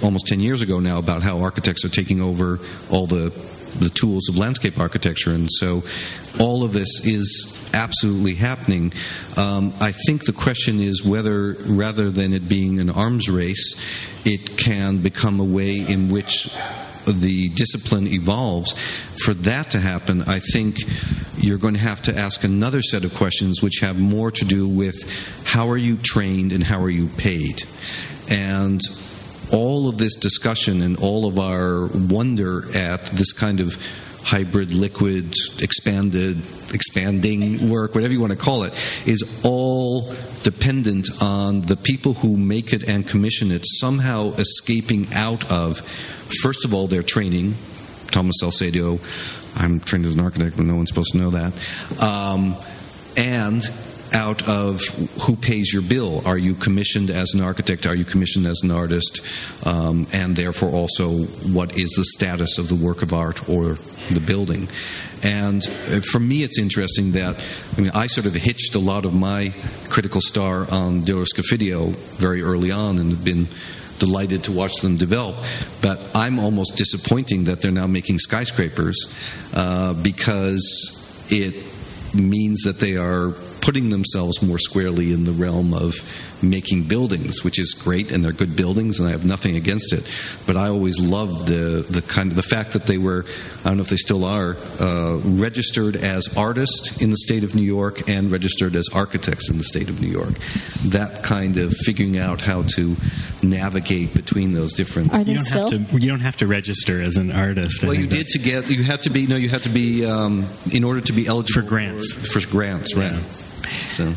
almost ten years ago now about how architects are taking over all the the tools of landscape architecture, and so all of this is absolutely happening. Um, I think the question is whether, rather than it being an arms race, it can become a way in which the discipline evolves. For that to happen, I think you're going to have to ask another set of questions which have more to do with how are you trained and how are you paid. And all of this discussion and all of our wonder at this kind of hybrid, liquid, expanded, expanding work, whatever you want to call it, is all dependent on the people who make it and commission it somehow escaping out of, first of all, their training. Thomas Salcedo, I'm trained as an architect, but no one's supposed to know that. Um, and out of who pays your bill. Are you commissioned as an architect? Are you commissioned as an artist? Um, and therefore also, what is the status of the work of art or the building? And for me, it's interesting that, I mean, I sort of hitched a lot of my critical star on Delors Scofidio very early on and have been delighted to watch them develop. But I'm almost disappointing that they're now making skyscrapers uh, because it means that they are putting themselves more squarely in the realm of making buildings, which is great, and they're good buildings, and I have nothing against it. But I always loved the the kind of the fact that they were, I don't know if they still are, uh, registered as artists in the state of New York and registered as architects in the state of New York. That kind of figuring out how to navigate between those different. Are they you don't still? have to. You don't have to register as an artist. I Well, you think did to get. You had to be. No, you had to be um, in order to be eligible For grants. For, for grants, right? Yeah. So.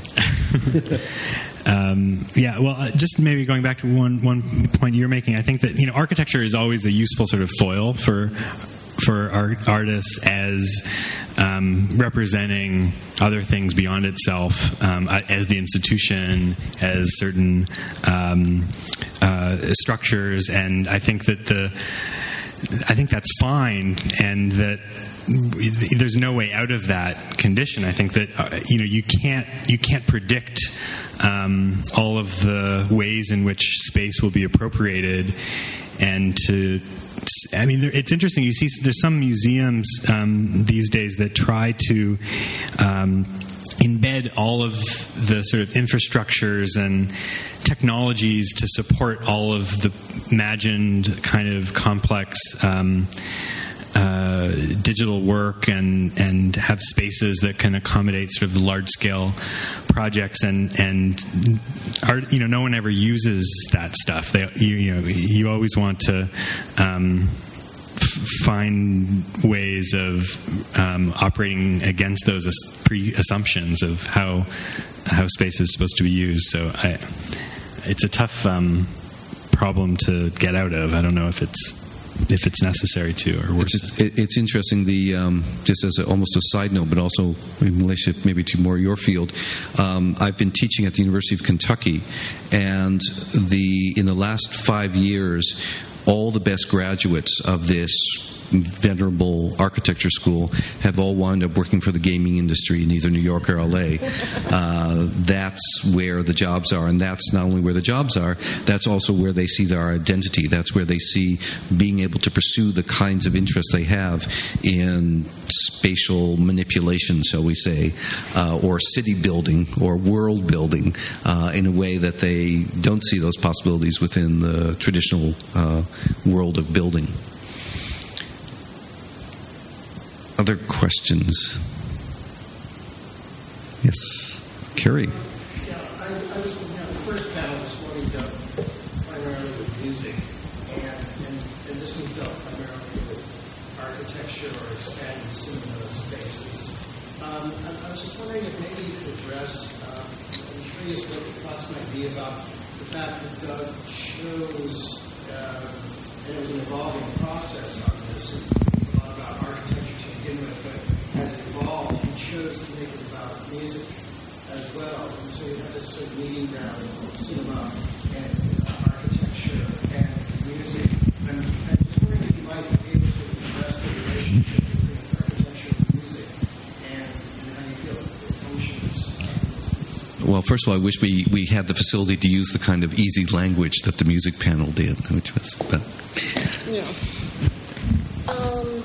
Um, yeah, well, uh, just maybe going back to one one point you're making, I think that, you know, architecture is always a useful sort of foil for for art, artists as um, representing other things beyond itself, um, as the institution, as certain um, uh, structures, and I think that the I think that's fine, and that there's no way out of that condition. I think that uh, you know you can't you can't predict um, all of the ways in which space will be appropriated, and to I mean there, it's interesting. You see, there's some museums um, these days that try to Um, embed all of the sort of infrastructures and technologies to support all of the imagined kind of complex um, uh, digital work, and and have spaces that can accommodate sort of the large scale projects, and and are, you know no one ever uses that stuff. They you, you know you always want to Um, find ways of um, operating against those pre-assumptions of how how space is supposed to be used. So I, it's a tough um, problem to get out of. I don't know if it's if it's necessary to or worth it's, just, it. It's interesting. The um, just as a, almost a side note, but also in relationship maybe to more your field. Um, I've been teaching at the University of Kentucky, and the in the last five years. All the best graduates of this venerable architecture school have all wound up working for the gaming industry in either New York or L A. Uh, that's where the jobs are, and that's not only where the jobs are, that's also where they see their identity. That's where they see being able to pursue the kinds of interests they have in spatial manipulation, shall we say, uh, or city building or world building uh, in a way that they don't see those possibilities within the traditional uh, world of building. Other questions? Yes, Carrie. Yeah, I, I was you know, the first panel this morning dealt primarily with music, and, and, and this was dealt primarily with architecture or expanding cinema spaces. Um, I, I was just wondering if maybe you could address, um, I'm curious what your thoughts might be about the fact that Doug chose, um, and it was an evolving process on this, and it's a lot about architecture to begin with, but as it evolved, he chose to make it about music as well. And so you have this sort of meeting ground of cinema and uh, architecture and music. And I'm just wondering if you might be able to address the relationship between architecture and music, and, and how you feel it functions. Well, Well, first of all, I wish we, we had the facility to use the kind of easy language that the music panel did, which was. But. Yeah. Um,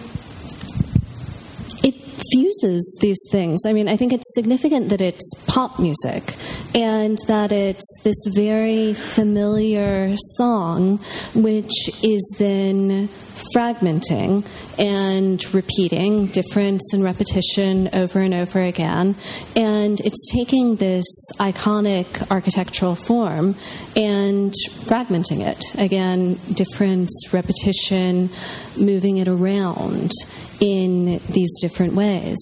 it fuses these things. I mean, I think it's significant that it's pop music and that it's this very familiar song, which is then fragmenting and repeating difference and repetition over and over again. And it's taking this iconic architectural form and fragmenting it. Again, difference, repetition, moving it around in these different ways.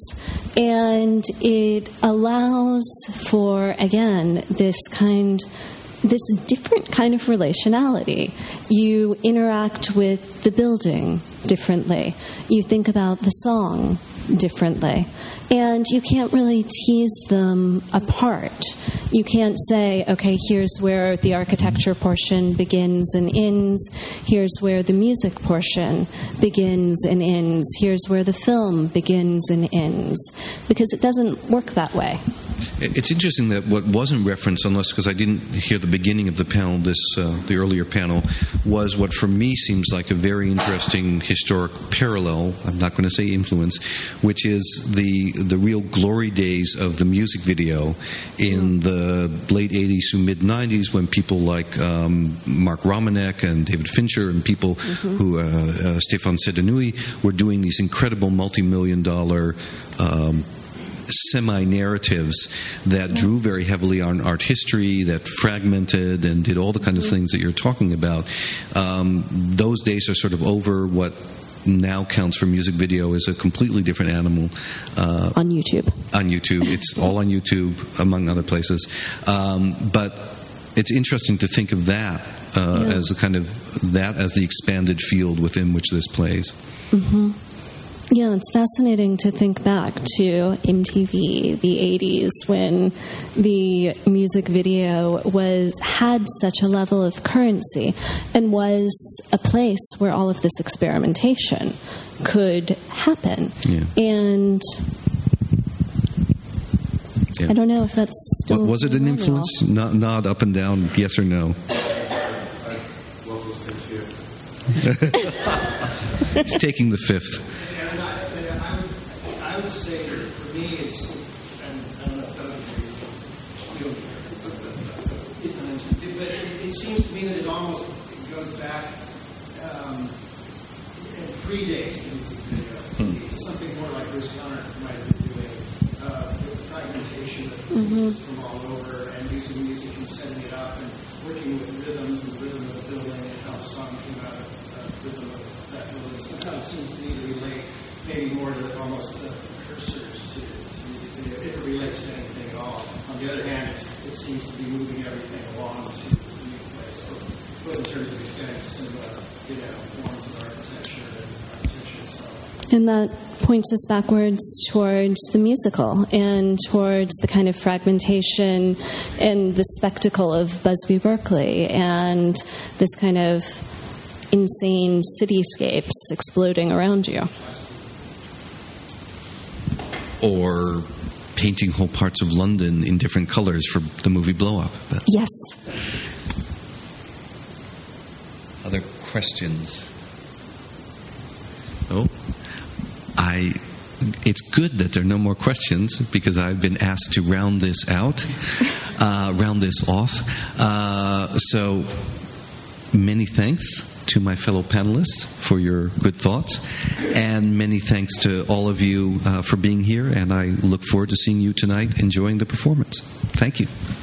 And it allows for, again, this kind this different kind of relationality. You interact with the building differently. You think about the song differently. And you can't really tease them apart. You can't say, okay, here's where the architecture portion begins and ends. Here's where the music portion begins and ends. Here's where the film begins and ends. Because it doesn't work that way. It's interesting that what wasn't referenced, unless because I didn't hear the beginning of the panel, this uh, the earlier panel, was what for me seems like a very interesting historic parallel. I'm not going to say influence, which is the the real glory days of the music video in the late eighties to mid nineties, when people like um, Mark Romanek and David Fincher and people mm-hmm. who uh, uh, Stéphane Sedanoui were doing these incredible multi-million dollar. Um, semi-narratives that yeah. drew very heavily on art history, that fragmented and did all the kind of things that you're talking about. Um, those days are sort of over. What now counts for music video is a completely different animal. Uh, on YouTube. On YouTube. It's all on YouTube, among other places. Um, but it's interesting to think of that uh, yeah. as a kind of, that as the expanded field within which this plays. Mm-hmm. Yeah, it's fascinating to think back to M T V, the eighties, when the music video was had such a level of currency and was a place where all of this experimentation could happen. Yeah. And yeah. I don't know if that's still... Was it an influence? Nod, nod up and down, yes or no? What was the fifth? He's taking the fifth. I would say for me, it's, and I don't know if Doug agrees, but it, it seems to me that it almost goes back um, and predates the music video hmm. to something more like Bruce Conner might have been doing, uh, with the fragmentation of mm-hmm. from all over and using music and setting it up and working with rhythms and the rhythm of the building and how a song came out of the rhythm of that building. Sometimes it seems to me to relate maybe more to almost the precursors to, to music video, if it relates to anything at all. On the other hand, it's, it seems to be moving everything along to a new place, both in terms of experience and uh, you know, forms of architecture and architecture itself. And that points us backwards towards the musical and towards the kind of fragmentation and the spectacle of Busby Berkeley and this kind of insane cityscapes exploding around you. Or painting whole parts of London in different colors for the movie Blow Up. But yes. Other questions? Oh, I. It's good that there are no more questions because I've been asked to round this out, uh, round this off. Uh, so, many thanks to my fellow panelists for your good thoughts, and many thanks to all of you uh, for being here, and I look forward to seeing you tonight enjoying the performance. Thank you.